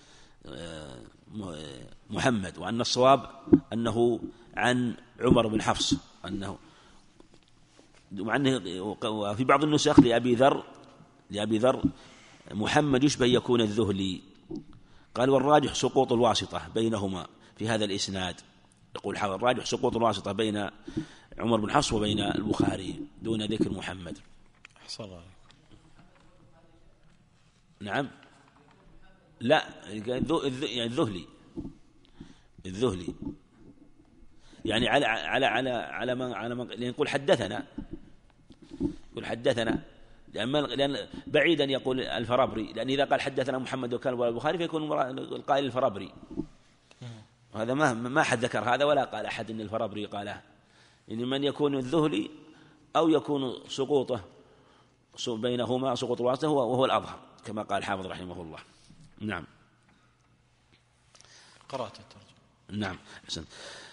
محمد، وأن الصواب أنه عن عمر بن حفص أنه مع أنه وفي بعض النسخ لأبي ذر لأبي ذر محمد يشبه يكون الذهلي. قال والراجح سقوط الواسطة بينهما في هذا الإسناد. يقول حافظ الراجح سقوط الواسطة بين عمر بن حفص وبين البخاري دون ذكر محمد. أحسن الله. نعم لا يعني الذهلي الذهلي يعني على على على على من على من يقول حدثنا يقول حدثنا لأن بعيدا يقول الفرابري، لأن إذا قال حدثنا محمد وكان البخاري فيكون القائل الفرابري، وهذا ما ما أحد ذكر هذا ولا قال أحد إن الفرابري قاله. إن من يكون الذهلي أو يكون سقوطه بينهما سقوط الواسطة وهو الأظهر كما قال الحافظ رحمه الله. نعم. قرأت الترجمة. نعم أحسن.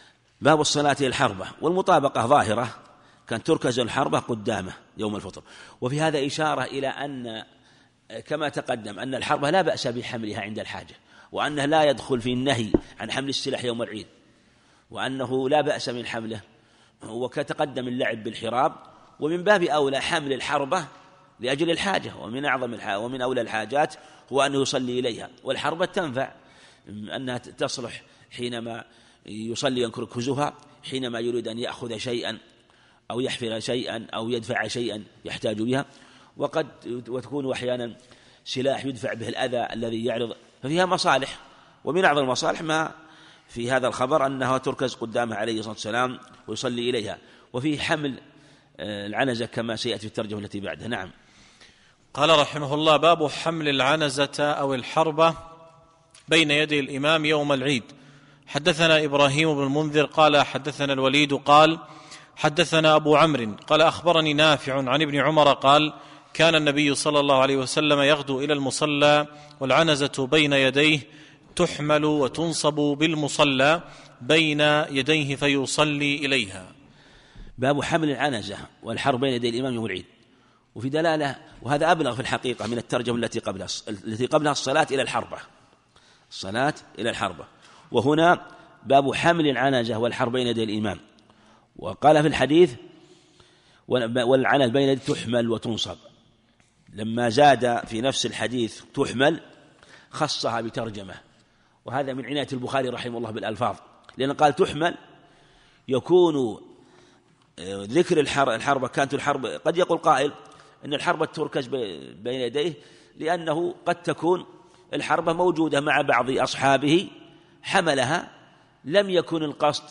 باب الصلاة إلى الحربة، والمطابقة ظاهرة، كان تركز الحربة قدامه يوم الفطر. وفي هذا إشارة إلى أن كما تقدم أن الحربة لا بأس بحملها عند الحاجة، وأنه لا يدخل في النهي عن حمل السلاح يوم العيد، وأنه لا بأس من حمله، وكتقدم اللعب بالحراب. ومن باب أولى حمل الحربة لأجل الحاجة، ومن أعظم الحاجة ومن أولى الحاجات هو أنه يصلي إليها. والحربة تنفع، أنها تصلح حينما يصلي ينكركزها، حينما يريد أن يأخذ شيئا أو يحفر شيئا أو يدفع شيئا يحتاج بها، وقد وتكون أحيانا سلاح يدفع به الأذى الذي يعرض، ففيها مصالح. ومن أعظم المصالح ما في هذا الخبر أنها تركز قدامه عليه الصلاة والسلام ويصلي إليها. وفيه حمل العنزة كما سيأتي في الترجمة التي بعدها. نعم. قال رحمه الله: باب حمل العنزة أو الحربة بين يدي الإمام يوم العيد. حدثنا إبراهيم بن المنذر قال حدثنا الوليد قال حدثنا أبو عمرو قال أخبرني نافع عن ابن عمر قال: كان النبي صلى الله عليه وسلم يغدو إلى المصلى والعنزة بين يديه تحمل وتنصب بالمصلى بين يديه فيصلي إليها. باب حمل العنزة والحرب بين يدي الإمام يوم العيد. وفي دلالة، وهذا أبلغ في الحقيقة من الترجمة التي قبلها التي قبلها الصلاة إلى الحربة، الصلاة إلى الحربة. وهنا باب حمل العنزة والحرب بين يدي الإمام. وقال في الحديث: والعنزة بين يديه تحمل وتنصب. لما زاد في نفس الحديث تحمل خصها بترجمة، وهذا من عناية البخاري رحمه الله بالألفاظ، لأن قال تحمل يكون ذكر الحربة. كانت الحرب، قد يقول قائل أن الحربة تركز بين يديه لأنه قد تكون الحربة موجودة مع بعض أصحابه حملها، لم يكن القصد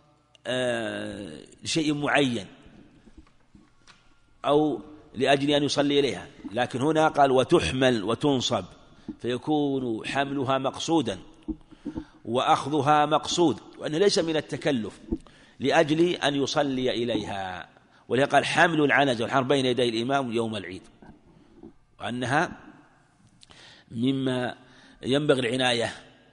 لشيء معين أو لأجل أن يصلي إليها، لكن هنا قال وتحمل وتنصب، فيكون حملها مقصودا وأخذها مقصود، وأنه ليس من التكلف لأجل أن يصلي إليها. ولهذا قال حمل العنزة والحرب بين يدي الإمام يوم العيد، وأنها مما ينبغي العناية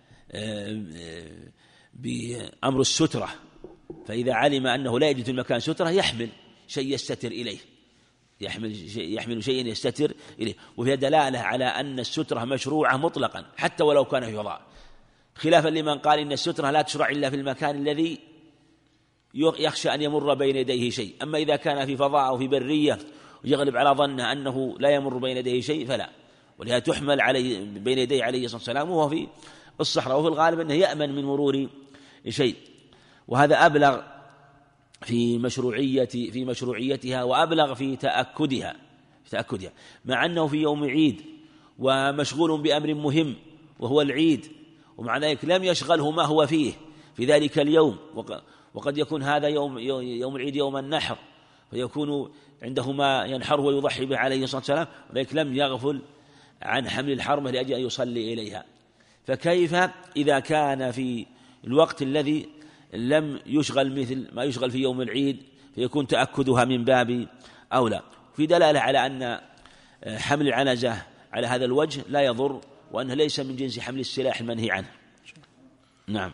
بأمر السترة، فإذا علم أنه لا يجد المكان سترة يحمل شيء يستتر إليه، يحمل شيء يحمل شيء يستتر إليه. وفي دلالة على أن السترة مشروعة مطلقا حتى ولو كان في فضاء، خلافا لمن قال إن السترة لا تشرع إلا في المكان الذي يخشى أن يمر بين يديه شيء. أما إذا كان في فضاء أو في برية ويغلب على ظنه أنه لا يمر بين يديه شيء فلا. ولهذا تحمل عليه بين يديه عليه الصلاة والسلام وهو في الصحراء، وفي الغالب أنه يأمن من مرور شيء. وهذا أبلغ في مشروعية في مشروعيتها، وأبلغ في تأكدها في تأكدها مع أنه في يوم عيد ومشغول بأمر مهم وهو العيد، ومع ذلك لم يشغله ما هو فيه في ذلك اليوم. وقد يكون هذا يوم يوم العيد يوم النحر، فيكون عنده ما ينحر ويضحي به عليه الصلاة والسلام، ولكن لم يغفل عن حمل الحرمة لأجل أن يصلي إليها. فكيف إذا كان في الوقت الذي لم يشغل مثل ما يشغل في يوم العيد، فيكون تأكدها من باب أولى. في دلالة على أن حمل العنزة على هذا الوجه لا يضر، وأنه ليس من جنس حمل السلاح المنهي عنه. نعم.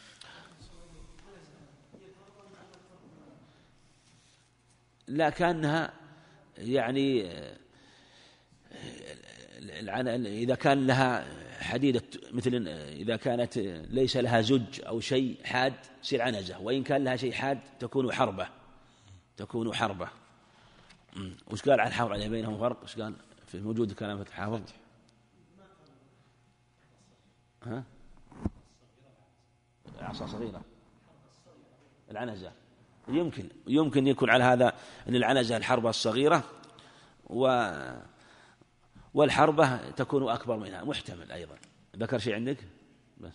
لا، كأنها يعني إذا كان لها حديدة، مثل إذا كانت ليس لها زج أو شيء حاد تصير عنزة، وإن كان لها شيء حاد تكون حربة تكون حربة وش قال عن الحرب على بينهم فرق؟ وش قال في موجود كلام فتح حافظ؟ ها؟ عصا صغيرة العنزة، يمكن يمكن يكون على هذا أن العنزة الحربة الصغيرة و والحربة تكون أكبر منها، محتمل أيضا. ذكر شيء عندك؟ بس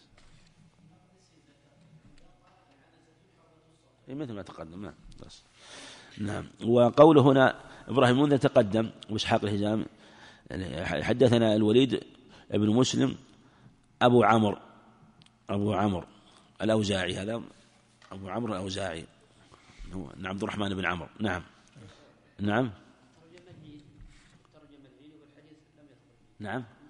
مثل ما تقدم. نعم بس نعم. وقوله هنا إبراهيم منذر تقدم، وإسحاق الهزام حدثنا الوليد ابن مسلم أبو عمرو أبو عمرو الأوزاعي، هذا أبو عمرو الأوزاعي نعم، عبد الرحمن بن عمرو. نعم نعم نعم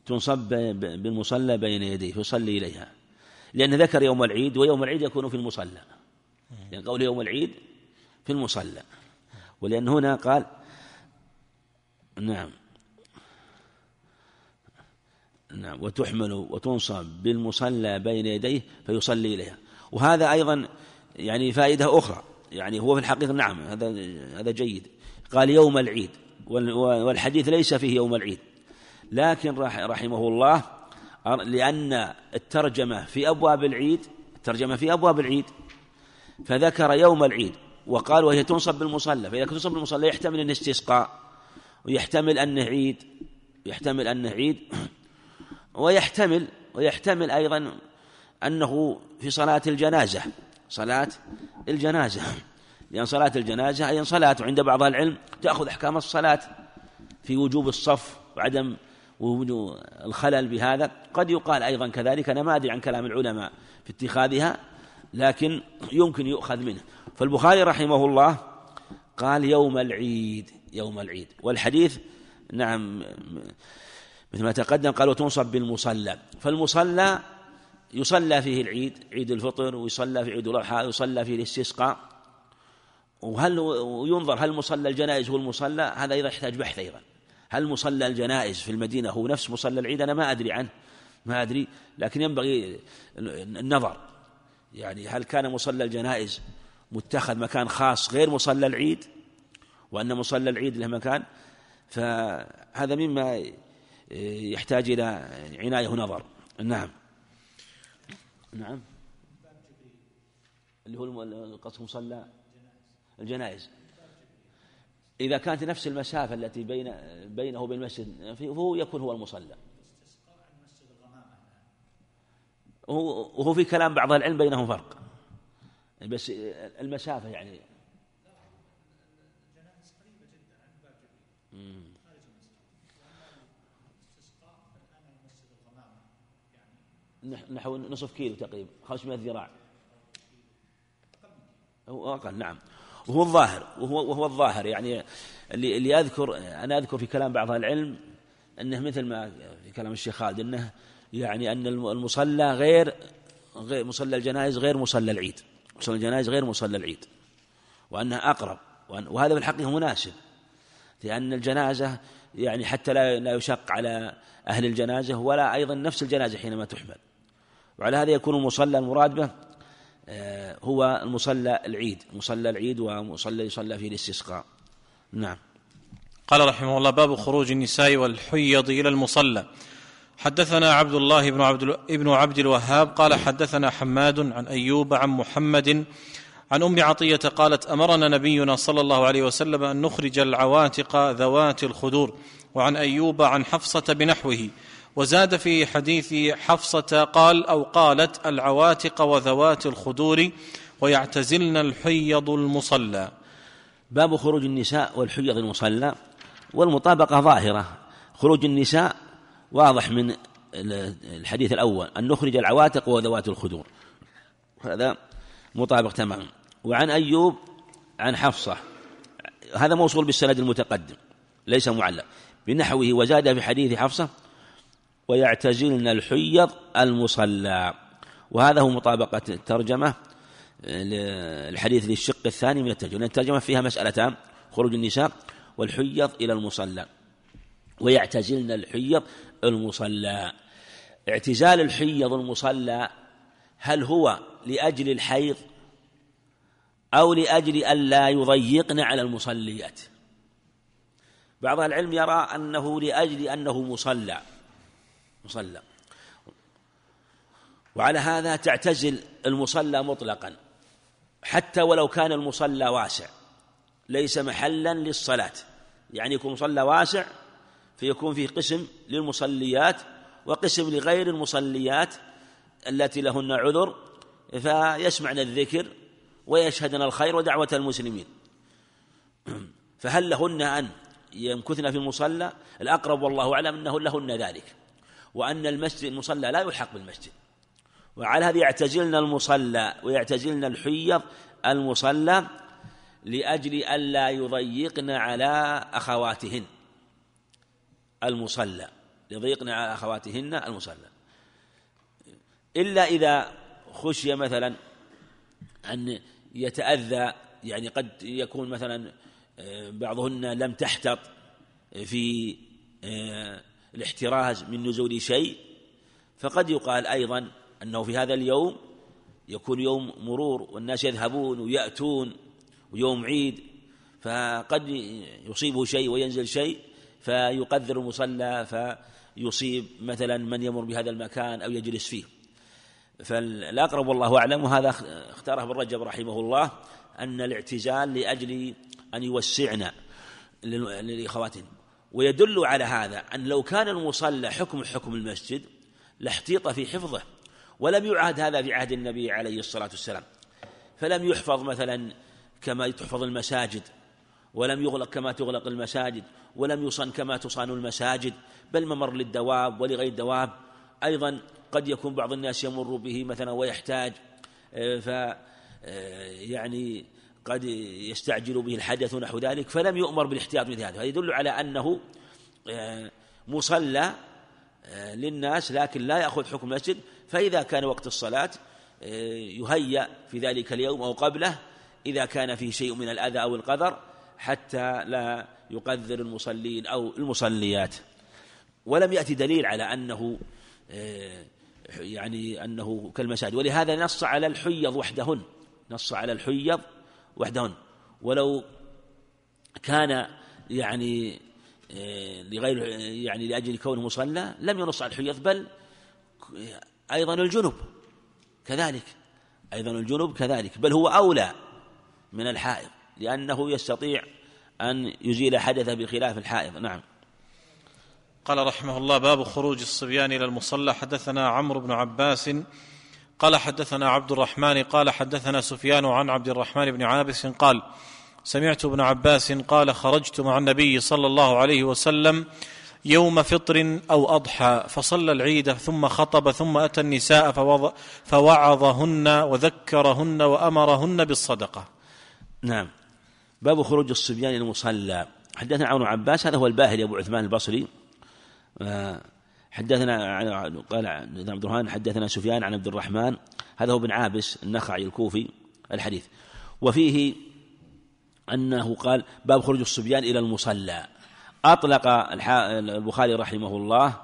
تنصب بالمصلى بين يديه فيصلي إليها، لأن ذكر يوم العيد، ويوم العيد يكون في المصلى، لأن قول يوم العيد في المصلى، ولأن هنا قال نعم نعم وتحمل وتنصب بالمصلى بين يديه فيصلي إليها. وهذا أيضا يعني فائدة أخرى، يعني هو في الحقيقة نعم هذا هذا جيد، قال يوم العيد، والحديث ليس فيه يوم العيد، لكن رحمه الله لأن الترجمة في أبواب العيد الترجمة في أبواب العيد فذكر يوم العيد وقال وهي تنصب بالمصلى، فإذا تنصب بالمصلى يحتمل أن استسقاء، ويحتمل أنه عيد، يحتمل أنه عيد ويحتمل ويحتمل أيضا أنه في صلاة الجنازة، صلاة الجنازة، لأن صلاة الجنازة أي صلاة عند بعض العلم تأخذ أحكام الصلاة في وجوب الصف وعدم وجود الخلل بهذا. قد يقال أيضا كذلك، أنا ما أدري عن كلام العلماء في اتخاذها، لكن يمكن يؤخذ منه. فالبخاري رحمه الله قال يوم العيد، يوم العيد، والحديث نعم مثل ما تقدم قال وتنصب بالمصلى، فالمصلى يصلى فيه العيد، عيد الفطر، ويصلى في عيد الأضحى، يصلى فيه الاستسقاء، وهل وينظر هل مصلى الجنائز هو المصلى، هذا أيضا يحتاج بحث أيضا، هل مصلى الجنائز في المدينة هو نفس مصلى العيد؟ أنا ما أدري عنه، ما أدري، لكن ينبغي النظر، يعني هل كان مصلى الجنائز متخذ مكان خاص غير مصلى العيد، وأن مصلى العيد له مكان، فهذا مما يحتاج إلى عناية ونظر. نعم نعم اللي هو القصد مصلى الجنائز إذا كانت نفس المسافة التي بين بينه وبين المسجد فهو يكون هو المصلى، وهو في كلام بعض العلم بينهم فرق، بس المسافة يعني نحو نصف كيلو تقريبا، خمسمائة ذراع هو أقل. نعم، وهو الظاهر وهو وهو الظاهر يعني اللي اللي أذكر أنا أذكر في كلام بعض العلم أنه مثل ما في كلام الشيخ خالد أنه يعني أن المصلى غير غير مصلى الجنائز غير مصلى العيد، مصلى الجنائز غير مصلى العيد، وأنه أقرب، وهذا في الحقيقة مناسب، لأن الجنازة يعني حتى لا لا يشق على أهل الجنازة ولا أيضا نفس الجنازة حينما تحمل، وعلى هذا يكون المصلى المراد به هو المصلى العيد، مصلى العيد ومصلى يصلى فيه الاستسقاء. نعم. قال رحمه الله باب خروج النساء والحيض إلى المصلى. حدثنا عبد الله بن عبد, ابن عبد الوهاب قال حدثنا حماد عن أيوب عن محمد عن أم عطية قالت أمرنا نبينا صلى الله عليه وسلم أن نخرج العواتق ذوات الخدور. وعن أيوب عن حفصة بنحوه، وزاد في حديث حفصة قال أو قالت العواتق وذوات الخدور ويعتزلن الحيض المصلى. باب خروج النساء والحيض المصلى، والمطابقة ظاهرة، خروج النساء واضح من الحديث الأول أن نخرج العواتق وذوات الخدور، هذا مطابق تمام. وعن أيوب عن حفصة هذا موصول بالسند المتقدم ليس معلق بنحوه، وزاد في حديث حفصة ويعتزلن الحيض المصلى، وهذا هو مطابقة الترجمة الحديث للشق الثاني من الترجمة، لأن الترجمة فيها مسألتان: خروج النساء والحيض إلى المصلى، ويعتزلن الحيض المصلى. اعتزال الحيض المصلى هل هو لأجل الحيض أو لأجل أن لا يضيقن على المصليات؟ بعض العلم يرى أنه لأجل أنه مصلى مصلى وعلى هذا تعتزل المصلى مطلقا، حتى ولو كان المصلى واسع ليس محلا للصلاة، يعني يكون مصلى واسع فيكون فيه قسم للمصليات وقسم لغير المصليات التي لهن عذر، فيسمعن الذكر ويشهدن الخير ودعوة المسلمين. فهل لهن أن يمكثن في المصلى؟ الأقرب والله أعلم أنه لهن ذلك، وأن المسجد المصلى لا يلحق بالمسجد، وعلى هذا يعتزلن المصلى ويعتزلن الحيض المصلى لأجل ألا يضيقن على أخواتهن المصلى، لضيقن على أخواتهن المصلى، إلا إذا خشي مثلا أن يتأذى، يعني قد يكون مثلا بعضهن لم تحتط في الاحتراز من نزول شيء، فقد يقال أيضا أنه في هذا اليوم يكون يوم مرور والناس يذهبون ويأتون ويوم عيد، فقد يصيبه شيء وينزل شيء فيقدر المصلى فيصيب مثلا من يمر بهذا المكان أو يجلس فيه. فالأقرب والله أعلم، وهذا اختاره ابن رجب رحمه الله، أن الاعتزال لأجل أن يوسعنا للإخواتين. ويدل على هذا أن لو كان المصلى حكم حكم المسجد لاحتيط في حفظه، ولم يعهد هذا في عهد النبي عليه الصلاة والسلام، فلم يحفظ مثلا كما تحفظ المساجد، ولم يغلق كما تغلق المساجد، ولم يصن كما تصان المساجد، بل ممر للدواب ولغير الدواب. أيضا قد يكون بعض الناس يمر به مثلا ويحتاج، ف يعني قد يستعجل به الحدث ونحو ذلك، فلم يؤمر بالاحتياط مثل هذا. هذا يدل على أنه مصلى للناس لكن لا يأخذ حكم المسجد، فإذا كان وقت الصلاة يهيأ في ذلك اليوم أو قبله إذا كان فيه شيء من الأذى أو القدر، حتى لا يقدر المصلين أو المصليات. ولم يأتي دليل على أنه يعني أنه كالمساجد، ولهذا نص على الحيض وحدهن، نص على الحيض وحدهن. ولو كان يعني لغير يعني لأجل كونه مصلى لم ينص على الحيض، بل أيضا الجنب كذلك، أيضا الجنب كذلك، بل هو أولى من الحائض لأنه يستطيع أن يزيل حدثه بخلاف الحائض. نعم. قال رحمه الله: باب خروج الصبيان إلى المصلى. حدثنا عمرو بن عباس قال حدثنا عبد الرحمن قال حدثنا سفيان عن عبد الرحمن بن عابس قال: سمعت ابن عباس قال: خرجت مع النبي صلى الله عليه وسلم يوم فطر أو أضحى فصلى العيد ثم خطب ثم أتى النساء فوعظهن وذكرهن وأمرهن بالصدقة. نعم. باب خروج الصبيان إلى المصلى. حدثنا عن عباس، هذا هو الباهلي أبو عثمان البصري. حدثنا قال عبد الرحمن حدثنا سفيان عن عبد الرحمن، هذا هو بن عابس النخعي الكوفي الحديث. وفيه أنه قال: باب خروج الصبيان إلى المصلى. أطلق البخاري رحمه الله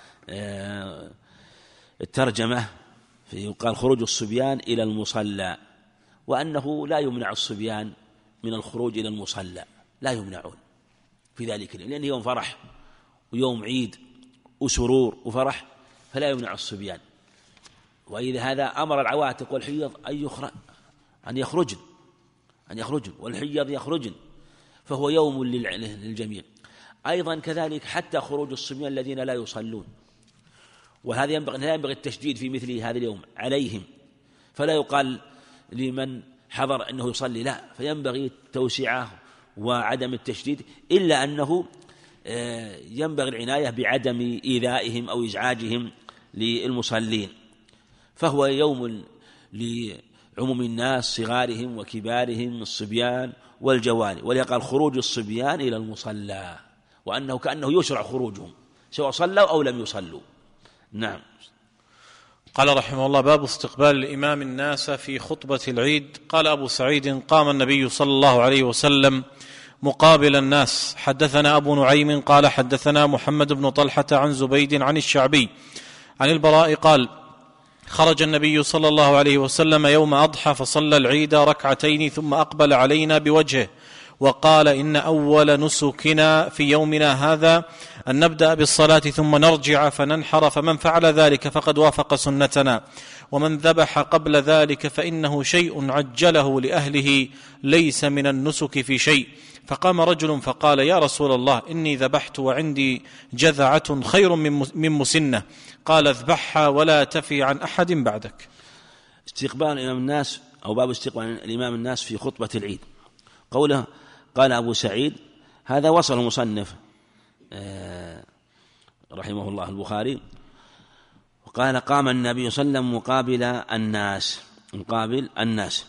الترجمة قال: خروج الصبيان إلى المصلى، وأنه لا يمنع الصبيان من الخروج إلى المصلى، لا يمنعون في ذلك اليوم، لأنه يوم فرح ويوم عيد وسرور وفرح، فلا يمنع الصبيان. وإذا هذا أمر العواتق والحيض أن يخرج أن يخرجن أن يخرجن والحيض يخرجن، فهو يوم للجميع. أيضا كذلك حتى خروج الصبيان الذين لا يصلون، وهذا ينبغي لا ينبغي التشديد في مثل هذا اليوم عليهم، فلا يقال لمن حضر أنه يصلي، لا، فينبغي التوسعة وعدم التشديد، إلا أنه ينبغي العناية بعدم إيذائهم أو إزعاجهم للمصلين، فهو يوم لعموم الناس صغارهم وكبارهم الصبيان والجواني. وليقال خروج الصبيان إلى المصلى، وأنه كأنه يشرع خروجهم سواء صلوا أو لم يصلوا. نعم. قال رحمه الله: باب استقبال الإمام الناس في خطبة العيد. قال أبو سعيد: قام النبي صلى الله عليه وسلم مقابل الناس. حدثنا أبو نعيم قال حدثنا محمد بن طلحة عن زبيد عن الشعبي عن البراء قال: خرج النبي صلى الله عليه وسلم يوم أضحى فصلى العيد ركعتين ثم أقبل علينا بوجهه وقال: إن أول نسكنا في يومنا هذا أن نبدأ بالصلاة ثم نرجع فننحر، فمن فعل ذلك فقد وافق سنتنا، ومن ذبح قبل ذلك فإنه شيء عجله لأهله ليس من النسك في شيء. فقام رجل فقال: يا رسول الله، إني ذبحت وعندي جذعة خير من مسنة. قال: اذبحها ولا تفي عن أحد بعدك. استقبال الإمام الناس، أو باب استقبال الإمام الناس في خطبة العيد. قوله قال أبو سعيد، هذا وصل المصنف رحمه الله البخاري، وقال: قام النبي صلى الله عليه وسلم مقابل الناس، مقابل الناس.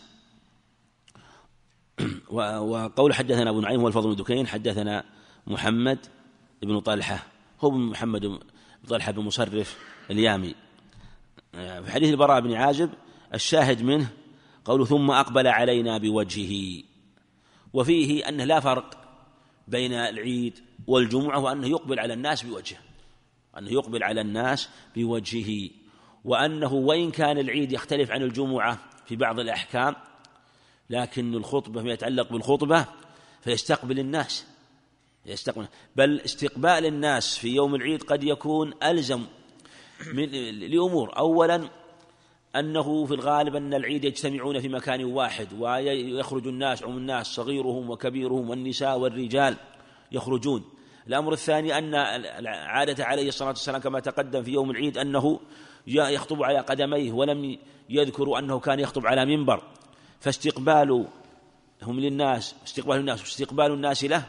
وقول حدثنا أبو نعيم هو الفضل بن دكين، حدثنا محمد بن طلحة هو محمد طلحة بن مصرف اليامي. في حديث البراء بن عازب الشاهد منه قوله ثم أقبل علينا بوجهه، وفيه أنه لا فرق بين العيد والجمعة، وأنه يقبل على الناس بوجهه، أنه يقبل على الناس بوجهه، وأنه وإن كان العيد يختلف عن الجمعة في بعض الأحكام، لكن الخطبة فيما يتعلق بالخطبة فيستقبل الناس يستقبل بل استقبال الناس في يوم العيد قد يكون ألزم من لأمور. أولا أنه في الغالب أن العيد يجتمعون في مكان واحد، ويخرج الناس عم الناس صغيرهم وكبيرهم والنساء والرجال يخرجون. الأمر الثاني أن عادة عليه الصلاة والسلام كما تقدم في يوم العيد أنه يخطب على قدميه، ولم يذكروا أنه كان يخطب على منبر، فاستقبالهم للناس استقبال الناس واستقبال الناس له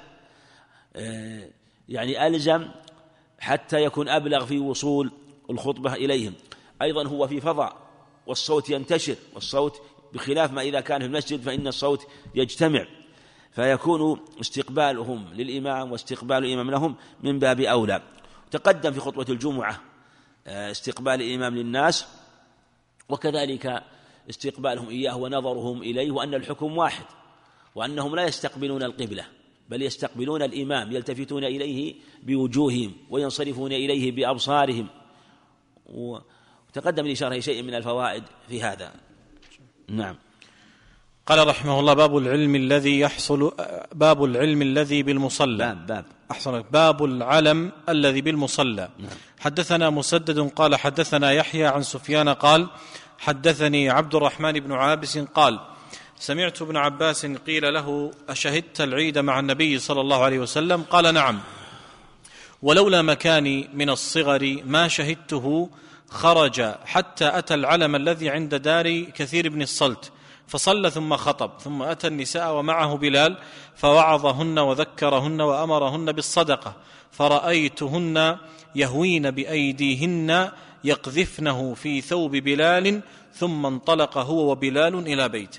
يعني ألزم حتى يكون أبلغ في وصول الخطبة إليهم. أيضا هو في فضاء والصوت ينتشر، والصوت بخلاف ما إذا كان في المسجد فإن الصوت يجتمع، فيكون استقبالهم للإمام واستقبال الإمام لهم من باب أولى. تقدم في خطبة الجمعة استقبال الإمام للناس، وكذلك استقبالهم إياه ونظرهم إليه، وأن الحكم واحد، وأنهم لا يستقبلون القبلة بل يستقبلون الإمام، يلتفتون إليه بوجوههم وينصرفون إليه بأبصارهم. وتقدم الإشارة شيء من الفوائد في هذا. نعم. قال رحمه الله: باب العلم الذي يحصل باب العلم الذي بالمصلى. باب باب أحسن باب العلم الذي بالمصلى. نعم. حدثنا مسدد قال حدثنا يحيى عن سفيان قال حدثني عبد الرحمن بن عابس قال سمعت ابن عباس قيل له: أشهدت العيد مع النبي صلى الله عليه وسلم؟ قال: نعم، ولولا مكاني من الصغر ما شهدته. خرج حتى أتى العلم الذي عند دار كثير بن الصلت فصلى ثم خطب، ثم أتى النساء ومعه بلال فوعظهن وذكرهن وأمرهن بالصدقة، فرأيتهن يهوين بأيديهن يقذفنه في ثوب بلال، ثم انطلق هو وبلال إلى بيته.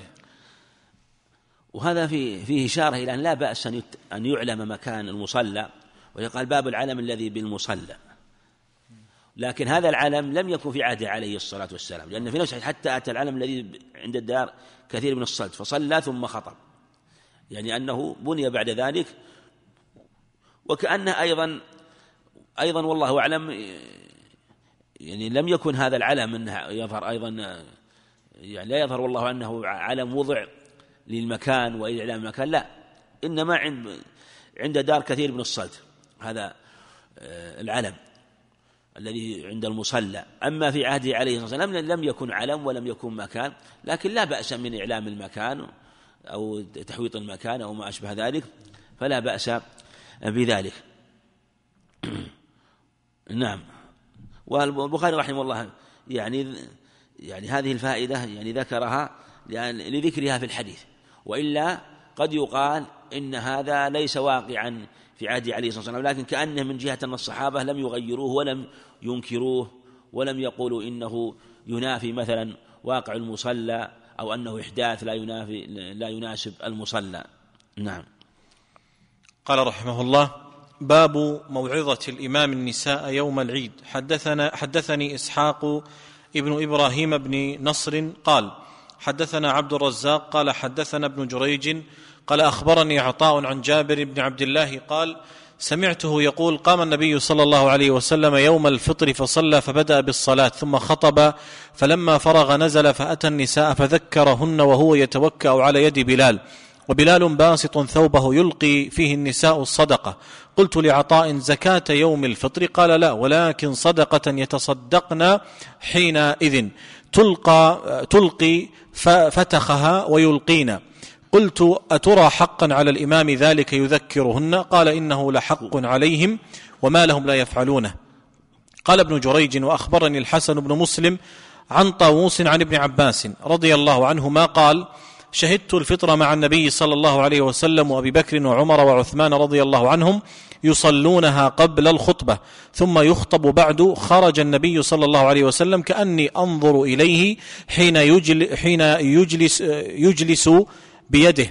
وهذا فيه, فيه إشارة إلى أن لا بأس أن يعلم مكان المصلى، ويقال باب العلم الذي بالمصلى. لكن هذا العلم لم يكن في عهده عليه الصلاة والسلام، لأن في نفسه حتى أتى العلم الذي عند الدار كثير من الصلت فصلى ثم خطب، يعني أنه بني بعد ذلك. وكأنه أيضا أيضا والله أعلم يعني لم يكن هذا العلم أنه يظهر أيضا، يعني لا يظهر والله أنه علم وضع للمكان وإعلام المكان، لا، إنما عند عند دار كثير من الصلت هذا العلم الذي عند المصلى. أما في عهده عليه الصلاة والسلام لم يكن علم ولم يكن مكان، لكن لا بأس من إعلام المكان أو تحويط المكان أو ما أشبه ذلك، فلا بأس بذلك. نعم. والبخاري رحمه الله يعني يعني هذه الفائدة يعني ذكرها يعني لذكرها في الحديث، وإلا قد يقال إن هذا ليس واقعا في عهد عليه الصلاة والسلام، لكن كأنه من جهة أن الصحابة لم يغيروه ولم ينكروه ولم يقولوا إنه ينافي مثلا واقع المصلى أو أنه إحداث لا ينافي لا يناسب المصلى. نعم. قال رحمه الله: باب موعظة الإمام النساء يوم العيد. حدثنا حدثني إسحاق ابن إبراهيم بن نصر قال حدثنا عبد الرزاق قال حدثنا ابن جريج قال أخبرني عطاء عن جابر بن عبد الله قال سمعته يقول: قام النبي صلى الله عليه وسلم يوم الفطر فصلى فبدأ بالصلاة ثم خطب، فلما فرغ نزل فأتى النساء فذكرهن وهو يتوكأ على يد بلال، وبلال باسط ثوبه يلقي فيه النساء الصدقة. قلت لعطاء: زكاة يوم الفطر؟ قال: لا، ولكن صدقة يتصدقن حينئذ تلقى, تلقي فتخها ويلقين. قلت: أترى حقا على الإمام ذلك يذكرهن؟ قال: إنه لحق عليهم وما لهم لا يفعلونه. قال ابن جريج: وأخبرني الحسن بن مسلم عن طاووس عن ابن عباس رضي الله عنهما قال: شهدت الفطر مع النبي صلى الله عليه وسلم وأبي بكر وعمر وعثمان رضي الله عنهم يصلونها قبل الخطبة ثم يخطب بعد. خرج النبي صلى الله عليه وسلم كأني أنظر إليه حين يجل حين يجلس, يجلس بيده،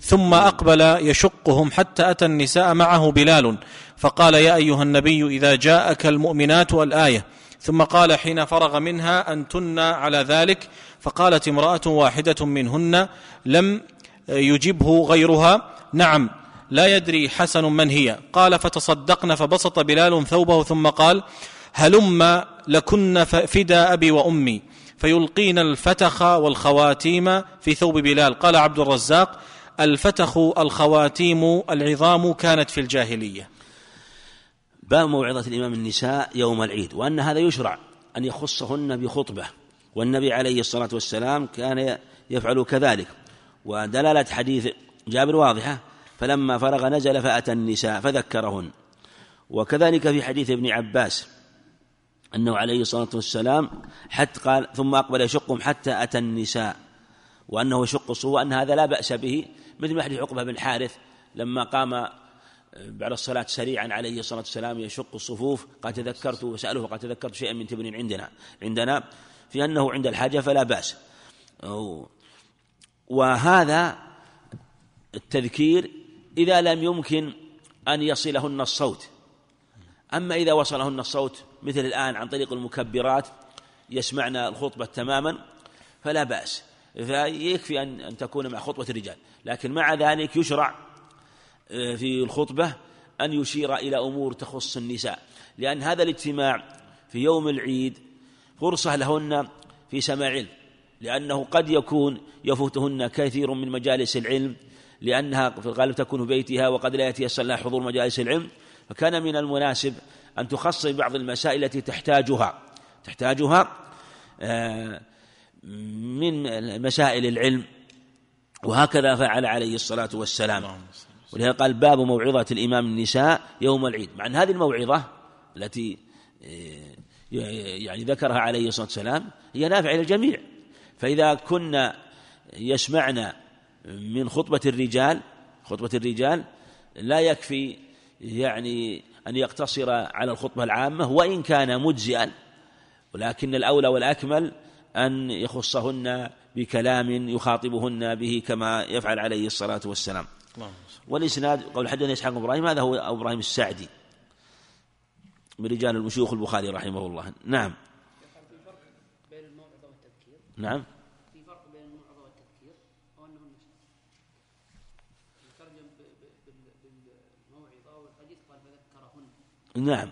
ثم أقبل يشقهم حتى أتى النساء معه بلال فقال يا أيها النبي إذا جاءك المؤمنات الآية. ثم قال حين فرغ منها أنتن على ذلك؟ فقالت امرأة واحدة منهن لم يجبه غيرها نعم لا يدري حسن من هي. قال فتصدقن فبسط بلال ثوبه ثم قال هلم لكن فدا أبي وأمي فيلقين الفتخ والخواتيم في ثوب بلال. قال عبد الرزاق الفتخ الخواتيم العظام كانت في الجاهلية. باب موعظة الإمام النساء يوم العيد، وأن هذا يشرع أن يخصهن بخطبة، والنبي عليه الصلاة والسلام كان يفعل كذلك. ودلالة حديث جابر واضحة، فلما فرغ نزل فأتى النساء فذكرهن. وكذلك في حديث ابن عباس أنه عليه الصلاة والسلام حتى قال ثم أقبل يشقهم حتى أتى النساء، وأنه يشق الصفوف، وأن هذا لا بأس به، مثل ما حديث عقبة بن حارث لما قام بعد الصلاة سريعا عليه الصلاة والسلام يشق الصفوف قد تذكرت وسأله قد تذكرت شيئا من تبن عندنا عندنا في أنه عند الحاجة فلا بأس. وهذا التذكير إذا لم يمكن أن يصلهن الصوت. أما إذا وصلهن الصوت مثل الآن عن طريق المكبرات يسمعن الخطبة تماما فلا بأس، فيكفي أن, أن تكون مع خطبة الرجال. لكن مع ذلك يشرع في الخطبة أن يشير إلى أمور تخص النساء، لأن هذا الاجتماع في يوم العيد فرصة لهن في سماع علم، لأنه قد يكون يفوتهن كثير من مجالس العلم، لأنها في الغالب تكون في بيتها وقد لا يتيسر لها حضور مجالس العلم، فكان من المناسب أن تخصص بعض المسائل التي تحتاجها تحتاجها من مسائل العلم، وهكذا فعل عليه الصلاة والسلام. ولهذا قال باب موعظة الإمام النساء يوم العيد، مع أن هذه الموعظة التي يعني ذكرها عليه الصلاة والسلام هي نافعة للجميع. فإذا كنا يسمعنا من خطبة الرجال خطبة الرجال لا يكفي يعني أن يقتصر على الخطبة العامة وإن كان مجزئا، ولكن الأولى والأكمل أن يخصهن بكلام يخاطبهن به كما يفعل عليه الصلاة والسلام. والإسناد قول حدثنا إسحاق بن إبراهيم، هذا هو أبو إبراهيم السعدي من رجال المشيوخ البخاري رحمه الله. نعم. في فرق بين الموعظة والتذكير. نعم. في فرق بين الموعظة والتذكير، أو أنه يترجم بالموعظة والحديث قال فذكرهن. نعم.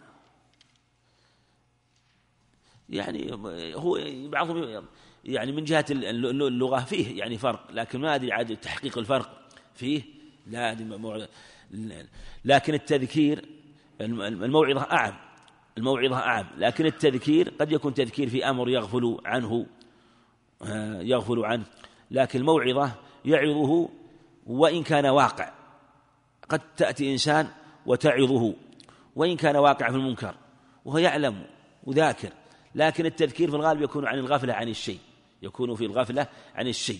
يعني هو بعضهم يعني من جهة اللغة فيه يعني فرق، لكن ما أدري عاد تحقيق الفرق فيه لا أدري. لكن التذكير الموعظة أعم الموعظة أعم لكن التذكير قد يكون تذكير في أمر يغفل عنه يغفل عنه لكن الموعظة يعظه وإن كان واقع. قد تأتي إنسان وتعظه وإن كان واقع في المنكر وهو يعلم وذاكر، لكن التذكير في الغالب يكون عن الغفلة عن الشيء يكون في الغفلة عن الشيء.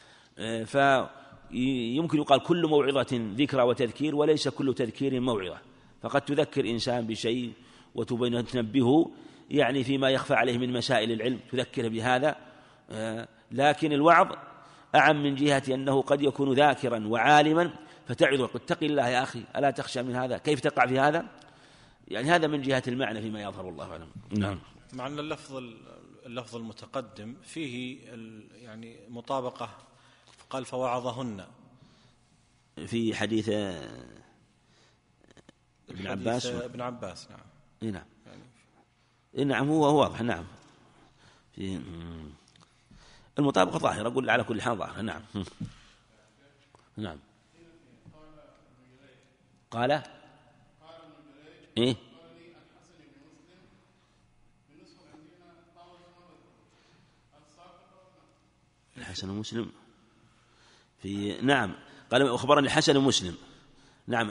فيمكن يقال كل موعظة ذكرى وتذكير، وليس كل تذكير موعظة، فقد تذكر إنسان بشيء وتبين تنبهه يعني فيما يخفى عليه من مسائل العلم تذكر بهذا، لكن الوعظ أعم من جهة أنه قد يكون ذاكرا وعالما فتعظ قل اتق الله يا أخي ألا تخشى من هذا، كيف تقع في هذا؟ يعني هذا من جهة المعنى فيما يظهر الله أعلم. نعم. مع أن اللفظ اللفظ المتقدم فيه يعني مطابقة، قال فوعظهن في حديث ابن عباس ابن عباس نعم. إيه نعم إيه نعم هو هو واضح. نعم في المطابقة ظاهرة أقول على كل حال ظاهرة. نعم. نعم. قال إيه الحسن ومسلم في نعم قال أخبرني الحسن ومسلم. نعم.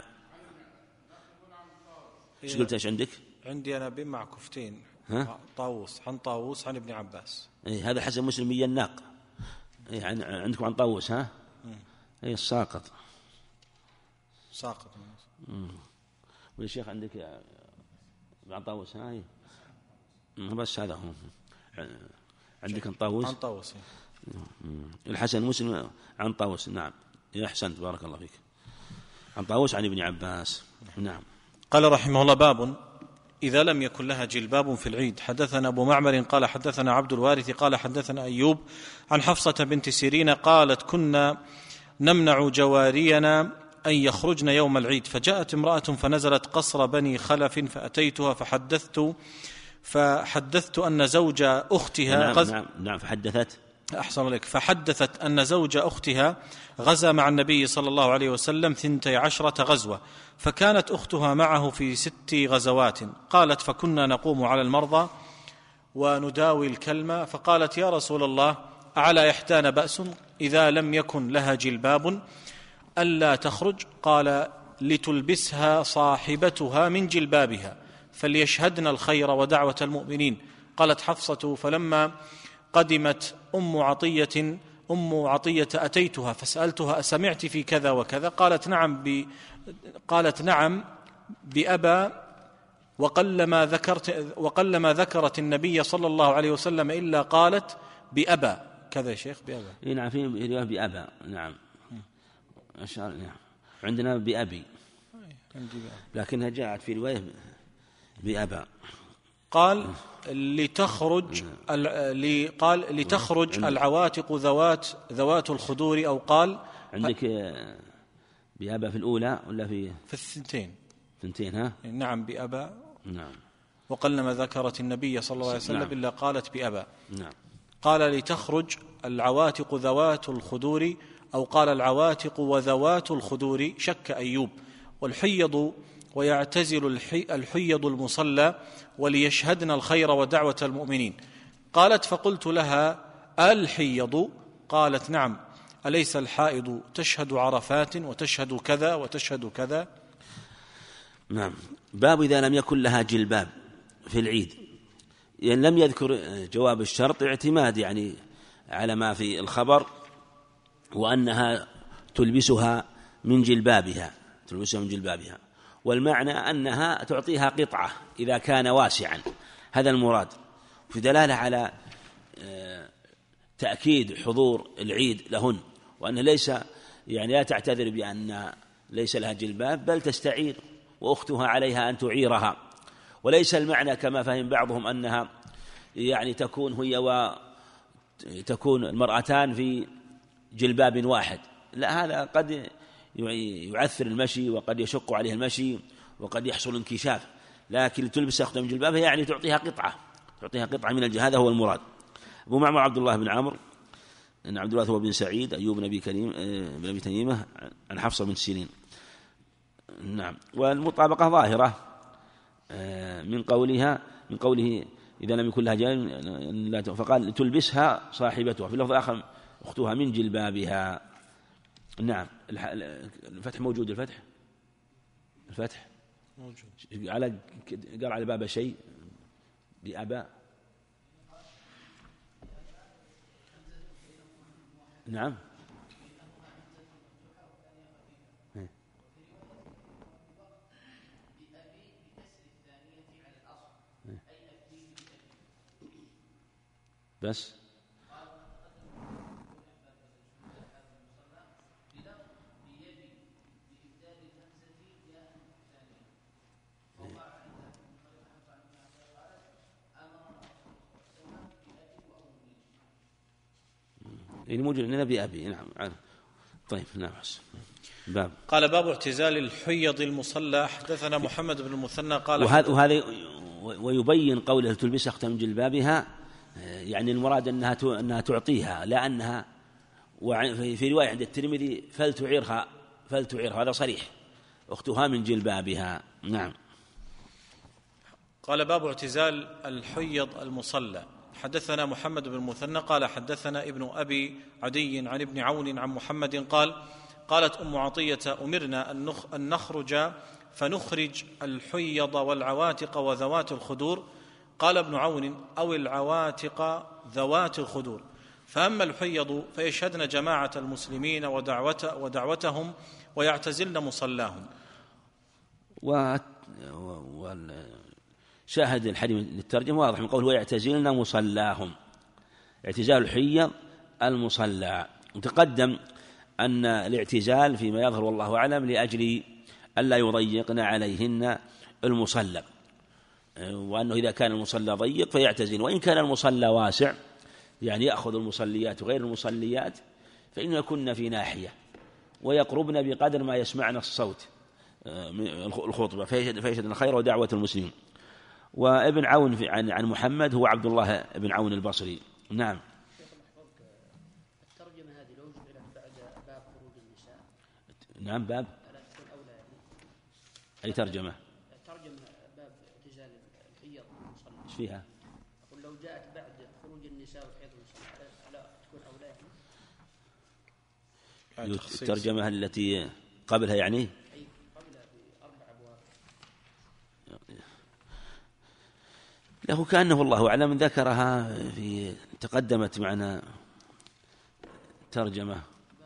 ايش قلت ايش عندك؟ عندي انا بين مع كفتين طاووس عن طاووس عن ابن عباس. اي هذا حسن مسلم يناق. اي عن عندكم عن طاووس ها؟ اي الساقط ساقط. امم والشيخ عندك عن طاووس ها؟ اي بس هذا هو عندك عن طاووس عن طاووس الحسن مسلم عن طاووس. نعم. أحسنت بارك الله فيك. عن طاووس عن ابن عباس. نعم. قال رحمه الله: باب إذا لم يكن لها جلباب في العيد. حدثنا أبو معمر قال حدثنا عبد الوارث قال حدثنا أيوب عن حفصة بنت سيرين قالت: كنا نمنع جوارينا أن يخرجن يوم العيد، فجاءت امرأة فنزلت قصر بني خلف فأتيتها فحدثت فحدثت أن زوج أختها نعم غز... نعم, نعم فحدثت أحسن عليك فحدثت أن زوج أختها غزا مع النبي صلى الله عليه وسلم ثنتي عشرة غزوة، فكانت أختها معه في ست غزوات. قالت: فكنا نقوم على المرضى ونداوي الكلمة، فقالت: يا رسول الله، أعلى إحدانا بأس إذا لم يكن لها جلباب ألا تخرج؟ قال: لتلبسها صاحبتها من جلبابها فليشهدن الخير ودعوة المؤمنين. قالت حفصة: فلما قدمت أم عطية أم عطية أتيتها فسألتها: أسمعت في كذا وكذا؟ قالت: نعم ب... قالت: نعم بأبى، وقلما ذكرت وقلما ذكرت النبي صلى الله عليه وسلم إلا قالت بأبى. كذا يا شيخ بأبى. نعم في رواية بأبى. نعم أشار. نعم عندنا بأبي، لكنها جاءت في رواية بأبى. قال: لتخرج قال لتخرج العواتق ذوات ذوات الخدور، أو قال عندك بأبى في الأولى ولا في في الثنتين؟ ثنتين ها. نعم بأبى. نعم. وقلما ذكرت النبي صلى الله عليه وسلم نعم. إلا قالت بأبى. نعم. قال: لتخرج العواتق ذوات الخدور، أو قال العواتق وذوات الخدور. شك أيوب. والحيض ويعتزل الحي الحيض المصلى وليشهدن الخير ودعوة المؤمنين. قالت: فقلت لها: الحيض؟ قالت: نعم. أليس الحائض تشهد عرفات وتشهد كذا وتشهد كذا؟ نعم. باب إذا لم يكن لها جلباب في العيد، يعني لم يذكر جواب الشرط اعتماد يعني على ما في الخبر، وأنها تلبسها من جلبابها تلبسها من جلبابها والمعنى أنها تعطيها قطعة إذا كان واسعا، هذا المراد، في دلالة على تأكيد حضور العيد لهن، وأن ليس يعني لا تعتذر بأن ليس لها جلباب، بل تستعير وأختها عليها أن تعيرها. وليس المعنى كما فهم بعضهم أنها يعني تكون هي وتكون المرأتان في جلباب واحد، لا، هذا قد يعثر المشي وقد يشق عليه المشي وقد يحصل انكشاف، لكن تلبس أختها من جلبابها يعني تعطيها قطعة تعطيها قطعة من الجهاد، هذا هو المراد. أبو معمر عبد الله بن عمرو أن عبد الله هو بن سعيد أيوب بن أبي كريم بن أبي تميمة عن حفصة بنت سيرين. نعم. والمطابقة ظاهرة من قولها من قوله إذا لم يكن لها جلباب، فقال تلبسها صاحبتها، في اللفظ الآخر أختها من جلبابها. نعم. الفتح موجود. الفتح الفتح موجود على قال على باب شيء بأباء. نعم. بس يعني موجود عندنا بأبي. نعم. طيب. نعم. باب. قال: باب اعتزال الحيض المصلى. حدثنا محمد بن المثنى قال وهذا وهذا ويبين قوله تلبس أختها من جلبابها، يعني المراد أنها أنها تعطيها، لا أنها، وفي رواية عند الترمذي فلتعيرها فلتعيرها هذا صريح، أختها من جلبابها. نعم. قال: باب اعتزال الحيض المصلى. حدثنا محمد بن المثنى قال حدثنا ابن أبي عدي عن ابن عون عن محمد قال: قالت أم عطية: أمرنا أن نخرج فنخرج الحيض والعواتق وذوات الخدور. قال ابن عون: أو العواتق ذوات الخدور. فأما الحيض فيشهدن جماعة المسلمين ودعوت ودعوتهم ويعتزلن مصلاهم. شاهد الحديث للترجمة واضح من قوله ويعتزلن مصلاهم، اعتزال الحيض المصلى. وتقدم أن الاعتزال فيما يظهر والله أعلم لأجل ألا يضيقن عليهن المصلى، وأنه إذا كان المصلى ضيق فيعتزل، وإن كان المصلى واسع يعني يأخذ المصليات وغير المصليات فإن يكن في ناحية ويقربن بقدر ما يسمعن الصوت الخطبة فيشهد الخير ودعوة المسلمين. وابن عون عن محمد هو عبد الله بن عون البصري. نعم. الترجمة هذه لو جعلت بعد باب خروج النساء. نعم باب ألا تكون أولى يعني؟ أي ترجمة؟ ترجمة باب اعتزال الحيض والمصلى. ايش فيها؟ أقول لو جاءت بعد خروج النساء والحيض والمصلى ألا تكون أولى يعني؟ الترجمة التي قبلها يعني؟ أي قبلها بأربع أبواب. له كأنه الله أعلم ذكرها في تقدمت معنا ترجمة،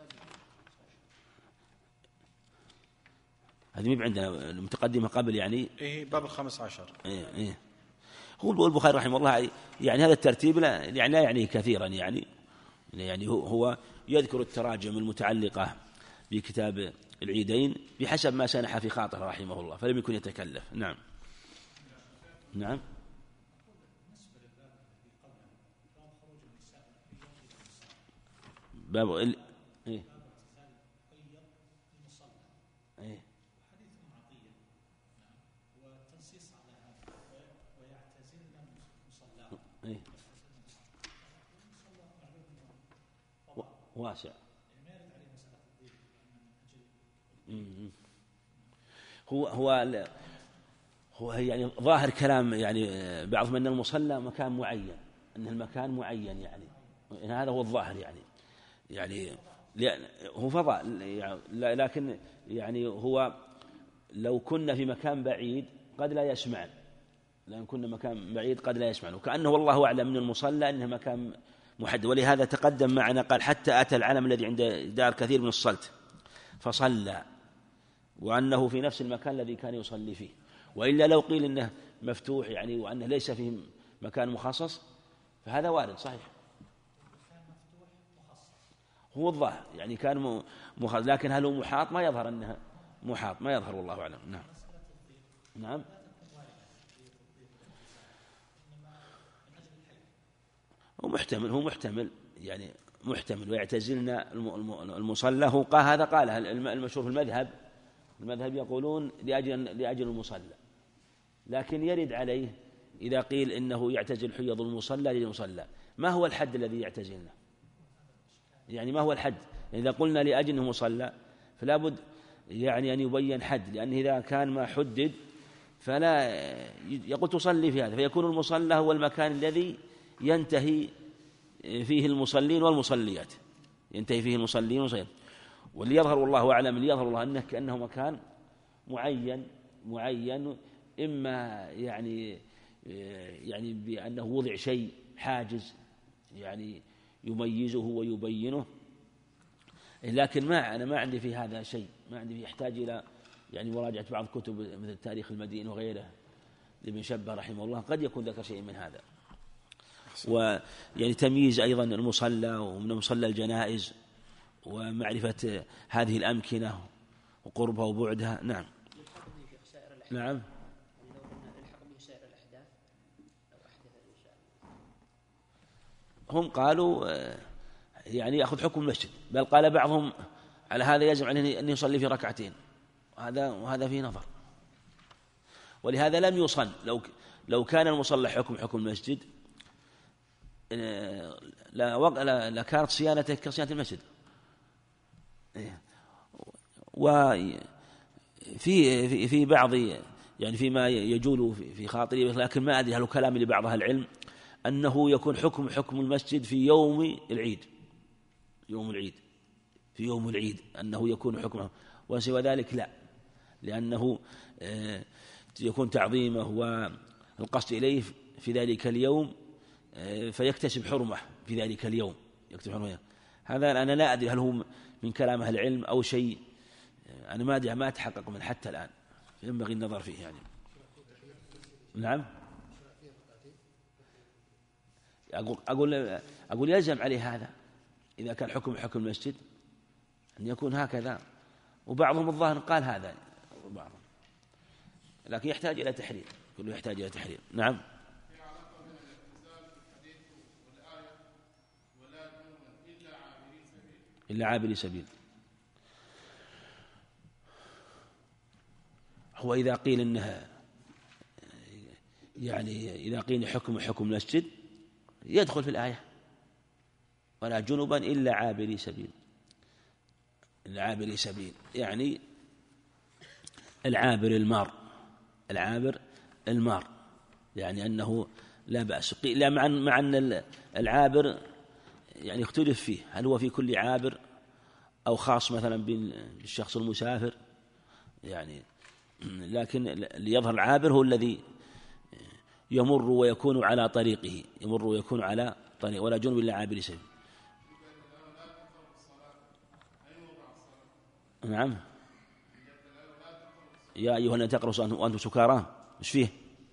هذه مو عندنا المتقدمة قبل يعني إيه باب الخامس عشر. إيه إيه. هو البخاري رحمه الله يعني هذا الترتيب لا يعني لا يعني كثيرا يعني يعني هو يذكر التراجم المتعلقة بكتاب العيدين بحسب ما سنح في خاطره رحمه الله، فلم يكن يتكلف. نعم. نعم. باب ال... إيه؟ إيه؟ إيه؟ واسع. هو هو هو يعني ظاهر كلام يعني بعضهم أن المصلى مكان معين، أن المكان معين يعني هذا هو الظاهر يعني يعني هو فضاء لكن يعني هو لو كنا في مكان بعيد قد لا يسمعن، لأن كنا مكان بعيد قد لا يسمعن، وكأنه والله أعلم من المصلى أنه مكان محدد. ولهذا تقدم معنا قال حتى أتى العلم الذي عند دار كثير من الصلت فصلى، وأنه في نفس المكان الذي كان يصلي فيه. وإلا لو قيل إنه مفتوح يعني وأنه ليس فيه مكان مخصص فهذا وارد صحيح، هو الظاهر يعني كان مخصص، لكن هل هو محاط؟ ما يظهر أنها محاط، ما يظهر والله أعلم. نعم. نعم. هو محتمل هو محتمل يعني محتمل ويعتزلنا المصلى. هو قال هذا قالها المشهور في المذهب، المذهب يقولون لأجل لأجل المصلى، لكن يرد عليه إذا قيل إنه يعتزل حيض المصلى للمصلى، ما هو الحد الذي يعتزلنا؟ يعني ما هو الحد؟ يعني إذا قلنا لأجل مصلى فلا بد يعني أن يبين حد، لأن إذا كان ما حدد فلا يقول تصلي في هذا، فيكون المصلى هو المكان الذي ينتهي فيه المصلين والمصليات، ينتهي فيه المصلين والمصليات. واللي يظهر والله أعلم اللي يظهر الله أنه كأنه مكان معين معين إما يعني يعني بأنه وضع شيء حاجز يعني يميزه ويبينه، لكن ما أنا ما عندي في هذا شيء، ما عندي فيه يحتاج إلى يعني مراجعة بعض كتب مثل تاريخ المدينة وغيره لابن شبه رحمه الله، قد يكون ذكر شيء من هذا. ويعني تمييز أيضا المصلى ومن مصلى الجنائز ومعرفة هذه الأمكنة وقربها وبعدها. نعم. نعم. هم قالوا يعني يأخذ حكم المسجد، بل قال بعضهم على هذا يجب عليه أن يصلي في ركعتين، هذا وهذا فيه نظر. ولهذا لم يصن، لو لو كان المصلى حكم حكم المسجد لكانت صيانته كصيانة المسجد. وفي في في بعض يعني فيما يجول في خاطري، لكن ما أدري هل كلام لبعض أهل العلم أنه يكون حكم حكم المسجد في يوم العيد، يوم العيد في يوم العيد أنه يكون حكمه، وسوى ذلك لا، لأنه يكون تعظيمه والقصد إليه في ذلك اليوم فيكتسب حرمة في ذلك اليوم، يكتسب حرمة. هذا أنا لا أدري هل هو من كلام أهل العلم أو شيء أنا ما أدري، ما أتحقق من حتى الآن، ينبغي النظر فيه يعني. نعم. أقول أقول أقول يلزم عليه هذا إذا كان حكم حكم المسجد، أن يكون هكذا، وبعضهم الظاهر قال هذا بعضهم، لكن يحتاج إلى تحرير، كله يحتاج إلى تحرير. نعم. إلا عابري سبيل، هو إذا قيل إنها يعني إذا قيل حكم حكم المسجد يدخل في الآية، ولا جنبا إلا عابري سبيل، إلا عابري سبيل يعني العابر المار، العابر المار يعني أنه لا بأس. لا مع مع أن العابر يعني اختلف فيه، هل هو في كل عابر أو خاص مثلا بالشخص المسافر يعني، لكن ليظهر العابر هو الذي يمر ويكون على طريقه، يمر ويكون على طريق، ولا جنب إلا عابر سبيل. نعم. يا أيها الذين تقرأوا الصلاة وأنتم سكارى، إيش فيه؟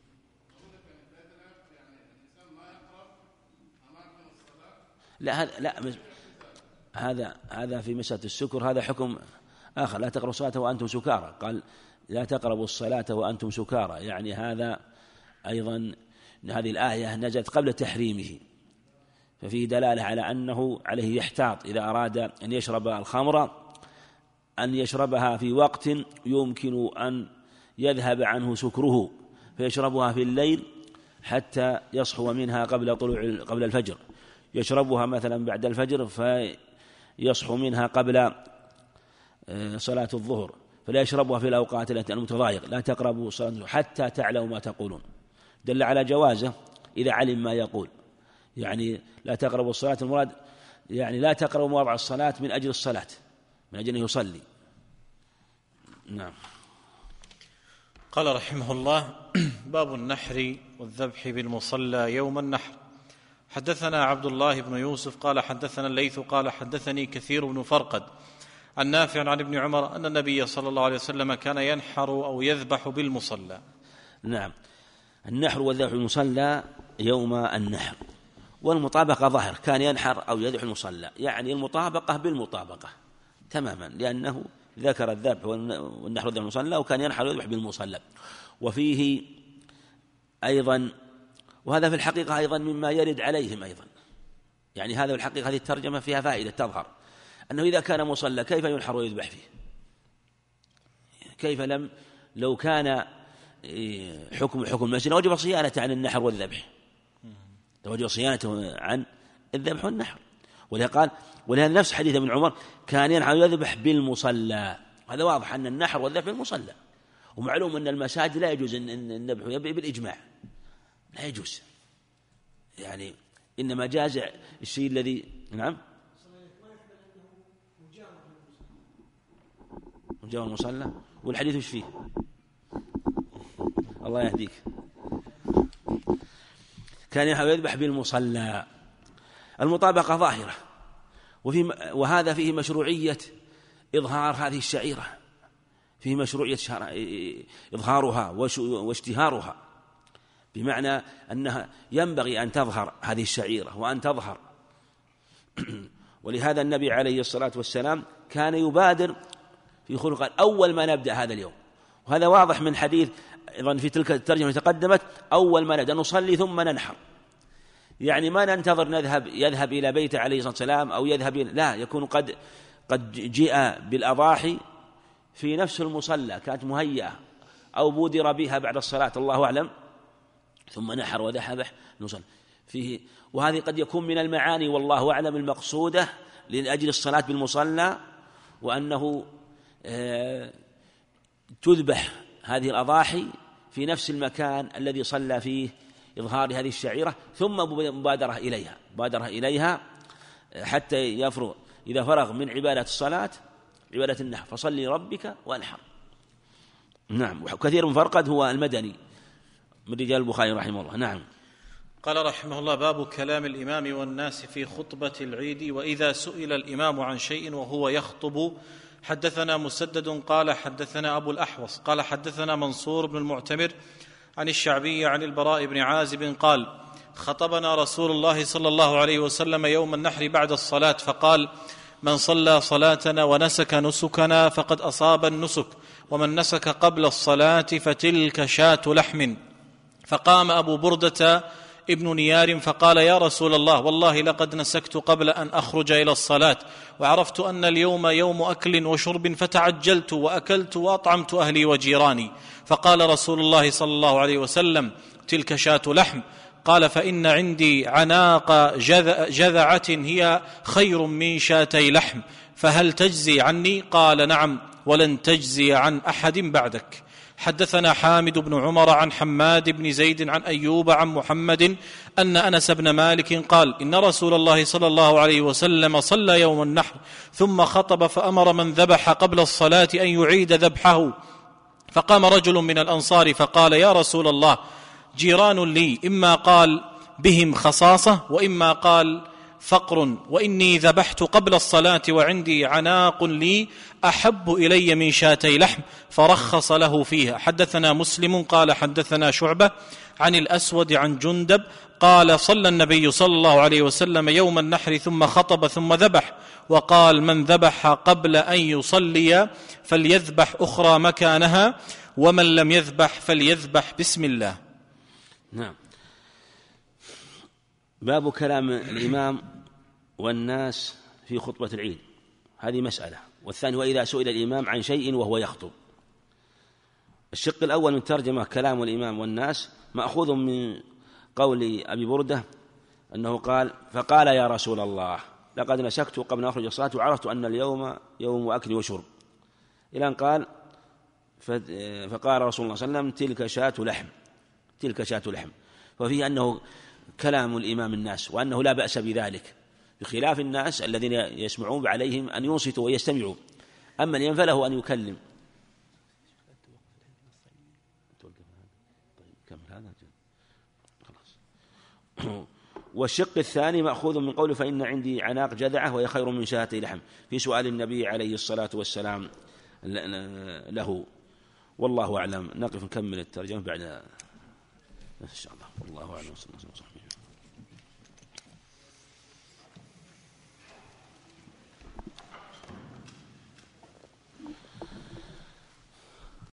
لا هذا لا هذا هذا في مسألة السكر، هذا حكم آخر. لا تقربوا الصلاة وأنتم سكارى، قال لا تقربوا الصلاة وأنتم سكارى، يعني هذا أيضا هذه الآية نزلت قبل تحريمه، ففيه دلالة على أنه عليه يحتاط إذا أراد أن يشرب الخمر أن يشربها في وقت يمكن أن يذهب عنه سكره، فيشربها في الليل حتى يصحو منها قبل طلوع قبل الفجر، يشربها مثلا بعد الفجر فيصحو منها قبل صلاة الظهر، فلا يشربها في الأوقات التي المتضايق. لا تقربوا الصلاة حتى تعلموا ما تقولون، دل على جوازه إذا علم ما يقول، يعني لا تقربوا الصلاة المراد يعني لا تقربوا مواضع الصلاة من أجل الصلاة، من أجل أن يصلي. نعم. قال رحمه الله: باب النحر والذبح بالمصلى يوم النحر. حدثنا عبد الله بن يوسف قال حدثنا الليث قال حدثني كثير بن فرقد عن نافع عن ابن عمر أن النبي صلى الله عليه وسلم كان ينحر أو يذبح بالمصلى. نعم. النحر والذبح بالمصلى يوم النحر، والمطابقة ظاهر، كان ينحر أو يذبح المصلى، يعني المطابقة بالمطابقة تماما، لأنه ذكر الذبح والنحر والذبح بالمصلى، وكان ينحر ويذبح بالمصلى. وفيه أيضا، وهذا في الحقيقة أيضا مما يرد عليهم أيضا، يعني هذا في الحقيقة هذه الترجمة فيها فائدة تظهر، أنه إذا كان مصلى كيف ينحر ويذبح فيه؟ كيف لم لو كان حكم حكم المسجد وجب صيانته عن النحر والذبح، وجب صيانته عن الذبح والنحر. ولهذا قال، ولهذا نفس حديث ابن عمر كان ينحر ويذبح بالمصلى، هذا واضح أن النحر والذبح بالمصلى. ومعلوم أن المساجد لا يجوز أن الذبح بالإجماع، لا يجوز، يعني إنما جاز الشيء الذي نعم مجاور المصلى. والحديث وش فيه؟ الله يهديك. كان يذبح بالمصلى، المطابقة ظاهرة، وفي وهذا فيه مشروعية إظهار هذه الشعيرة، فيه مشروعية إظهارها واشتهارها، بمعنى أنها ينبغي أن تظهر هذه الشعيرة وأن تظهر. ولهذا النبي عليه الصلاة والسلام كان يبادر في خلق أول ما نبدأ هذا اليوم، وهذا واضح من حديث أيضا في تلك الترجمة تقدمت: أول ما نبدأ نصلي ثم ننحر، يعني ما ننتظر نذهب يذهب إلى بيته عليه الصلاة والسلام أو يذهب إلى، لا، يكون قد قد جاء بالأضاحي في نفس المصلى، كانت مهيئة أو بودر بها بعد الصلاة الله أعلم، ثم نحر وذبح نصلي فيه. وهذه قد يكون من المعاني والله أعلم المقصودة لأجل الصلاة بالمصلى، وأنه تذبح هذه الأضاحي في نفس المكان الذي صلى فيه، إظهار هذه الشعيرة، ثم مبادرة إليها مبادرة إليها حتى يفرغ، إذا فرغ من عبادة الصلاة عبادة النحر فصلي ربك وانحر. نعم. وكثير من فرقد هو المدني من رجال البخاري رحمه الله. نعم. قال رحمه الله: باب كلام الإمام والناس في خطبة العيد وإذا سئل الإمام عن شيء وهو يخطب. حدثنا مسدد قال حدثنا أبو الأحوص قال حدثنا منصور بن المعتمر عن الشعبي عن البراء بن عازب قال: خطبنا رسول الله صلى الله عليه وسلم يوم النحر بعد الصلاة فقال: من صلى صلاتنا ونسك نسكنا فقد أصاب النسك، ومن نسك قبل الصلاة فتلك شاة لحم. فقام أبو بردة ابن نيار فقال: يا رسول الله، والله لقد نسكت قبل أن أخرج إلى الصلاة، وعرفت أن اليوم يوم أكل وشرب، فتعجلت وأكلت وأطعمت أهلي وجيراني. فقال رسول الله صلى الله عليه وسلم: تلك شاة لحم. قال: فإن عندي عناق جذعة هي خير من شاتي لحم، فهل تجزي عني؟ قال: نعم، ولن تجزي عن أحد بعدك. حدثنا حامد بن عمر عن حماد بن زيد عن أيوب عن محمد أن أنس بن مالك قال: إن رسول الله صلى الله عليه وسلم صلى يوم النحر ثم خطب فأمر من ذبح قبل الصلاة أن يعيد ذبحه. فقام رجل من الأنصار فقال: يا رسول الله، جيران لي، إما قال بهم خصاصة وإما قال فقر، وإني ذبحت قبل الصلاة وعندي عناق لي أحب إلي من شاتي لحم، فرخص له فيها. حدثنا مسلم قال حدثنا شعبة عن الأسود عن جندب قال: صلى النبي صلى الله عليه وسلم يوم النحر ثم خطب ثم ذبح، وقال: من ذبح قبل أن يصلي فليذبح أخرى مكانها، ومن لم يذبح فليذبح بسم الله. نعم. باب كلام الإمام والناس في خطبة العيد، هذه مسألة. والثاني: وإذا سئل الإمام عن شيء وهو يخطب. الشق الأول من ترجمة كلام الإمام والناس مأخوذ من قول أبي بردة أنه قال: فقال: يا رسول الله، لقد نسكت قبل أن أخرج الصلاة وعرفت أن اليوم يوم أكل وشرب، إلى أن قال: فقال رسول الله صلى الله عليه وسلم: تلك شاة لحم، تلك شاة لحم. ففيه أنه كلام الإمام الناس، وأنه لا بأس بذلك، بخلاف الناس الذين يسمعون عليهم أن ينصتوا ويستمعوا. أما الإمام فله أن يكلم. والشق الثاني مأخوذ من قوله: فإن عندي عناق جذعة وهي خير من شاتي لحم، في سؤال النبي عليه الصلاة والسلام له. والله أعلم. نقف نكمل الترجمة بعد إن شاء الله. والله أعلم.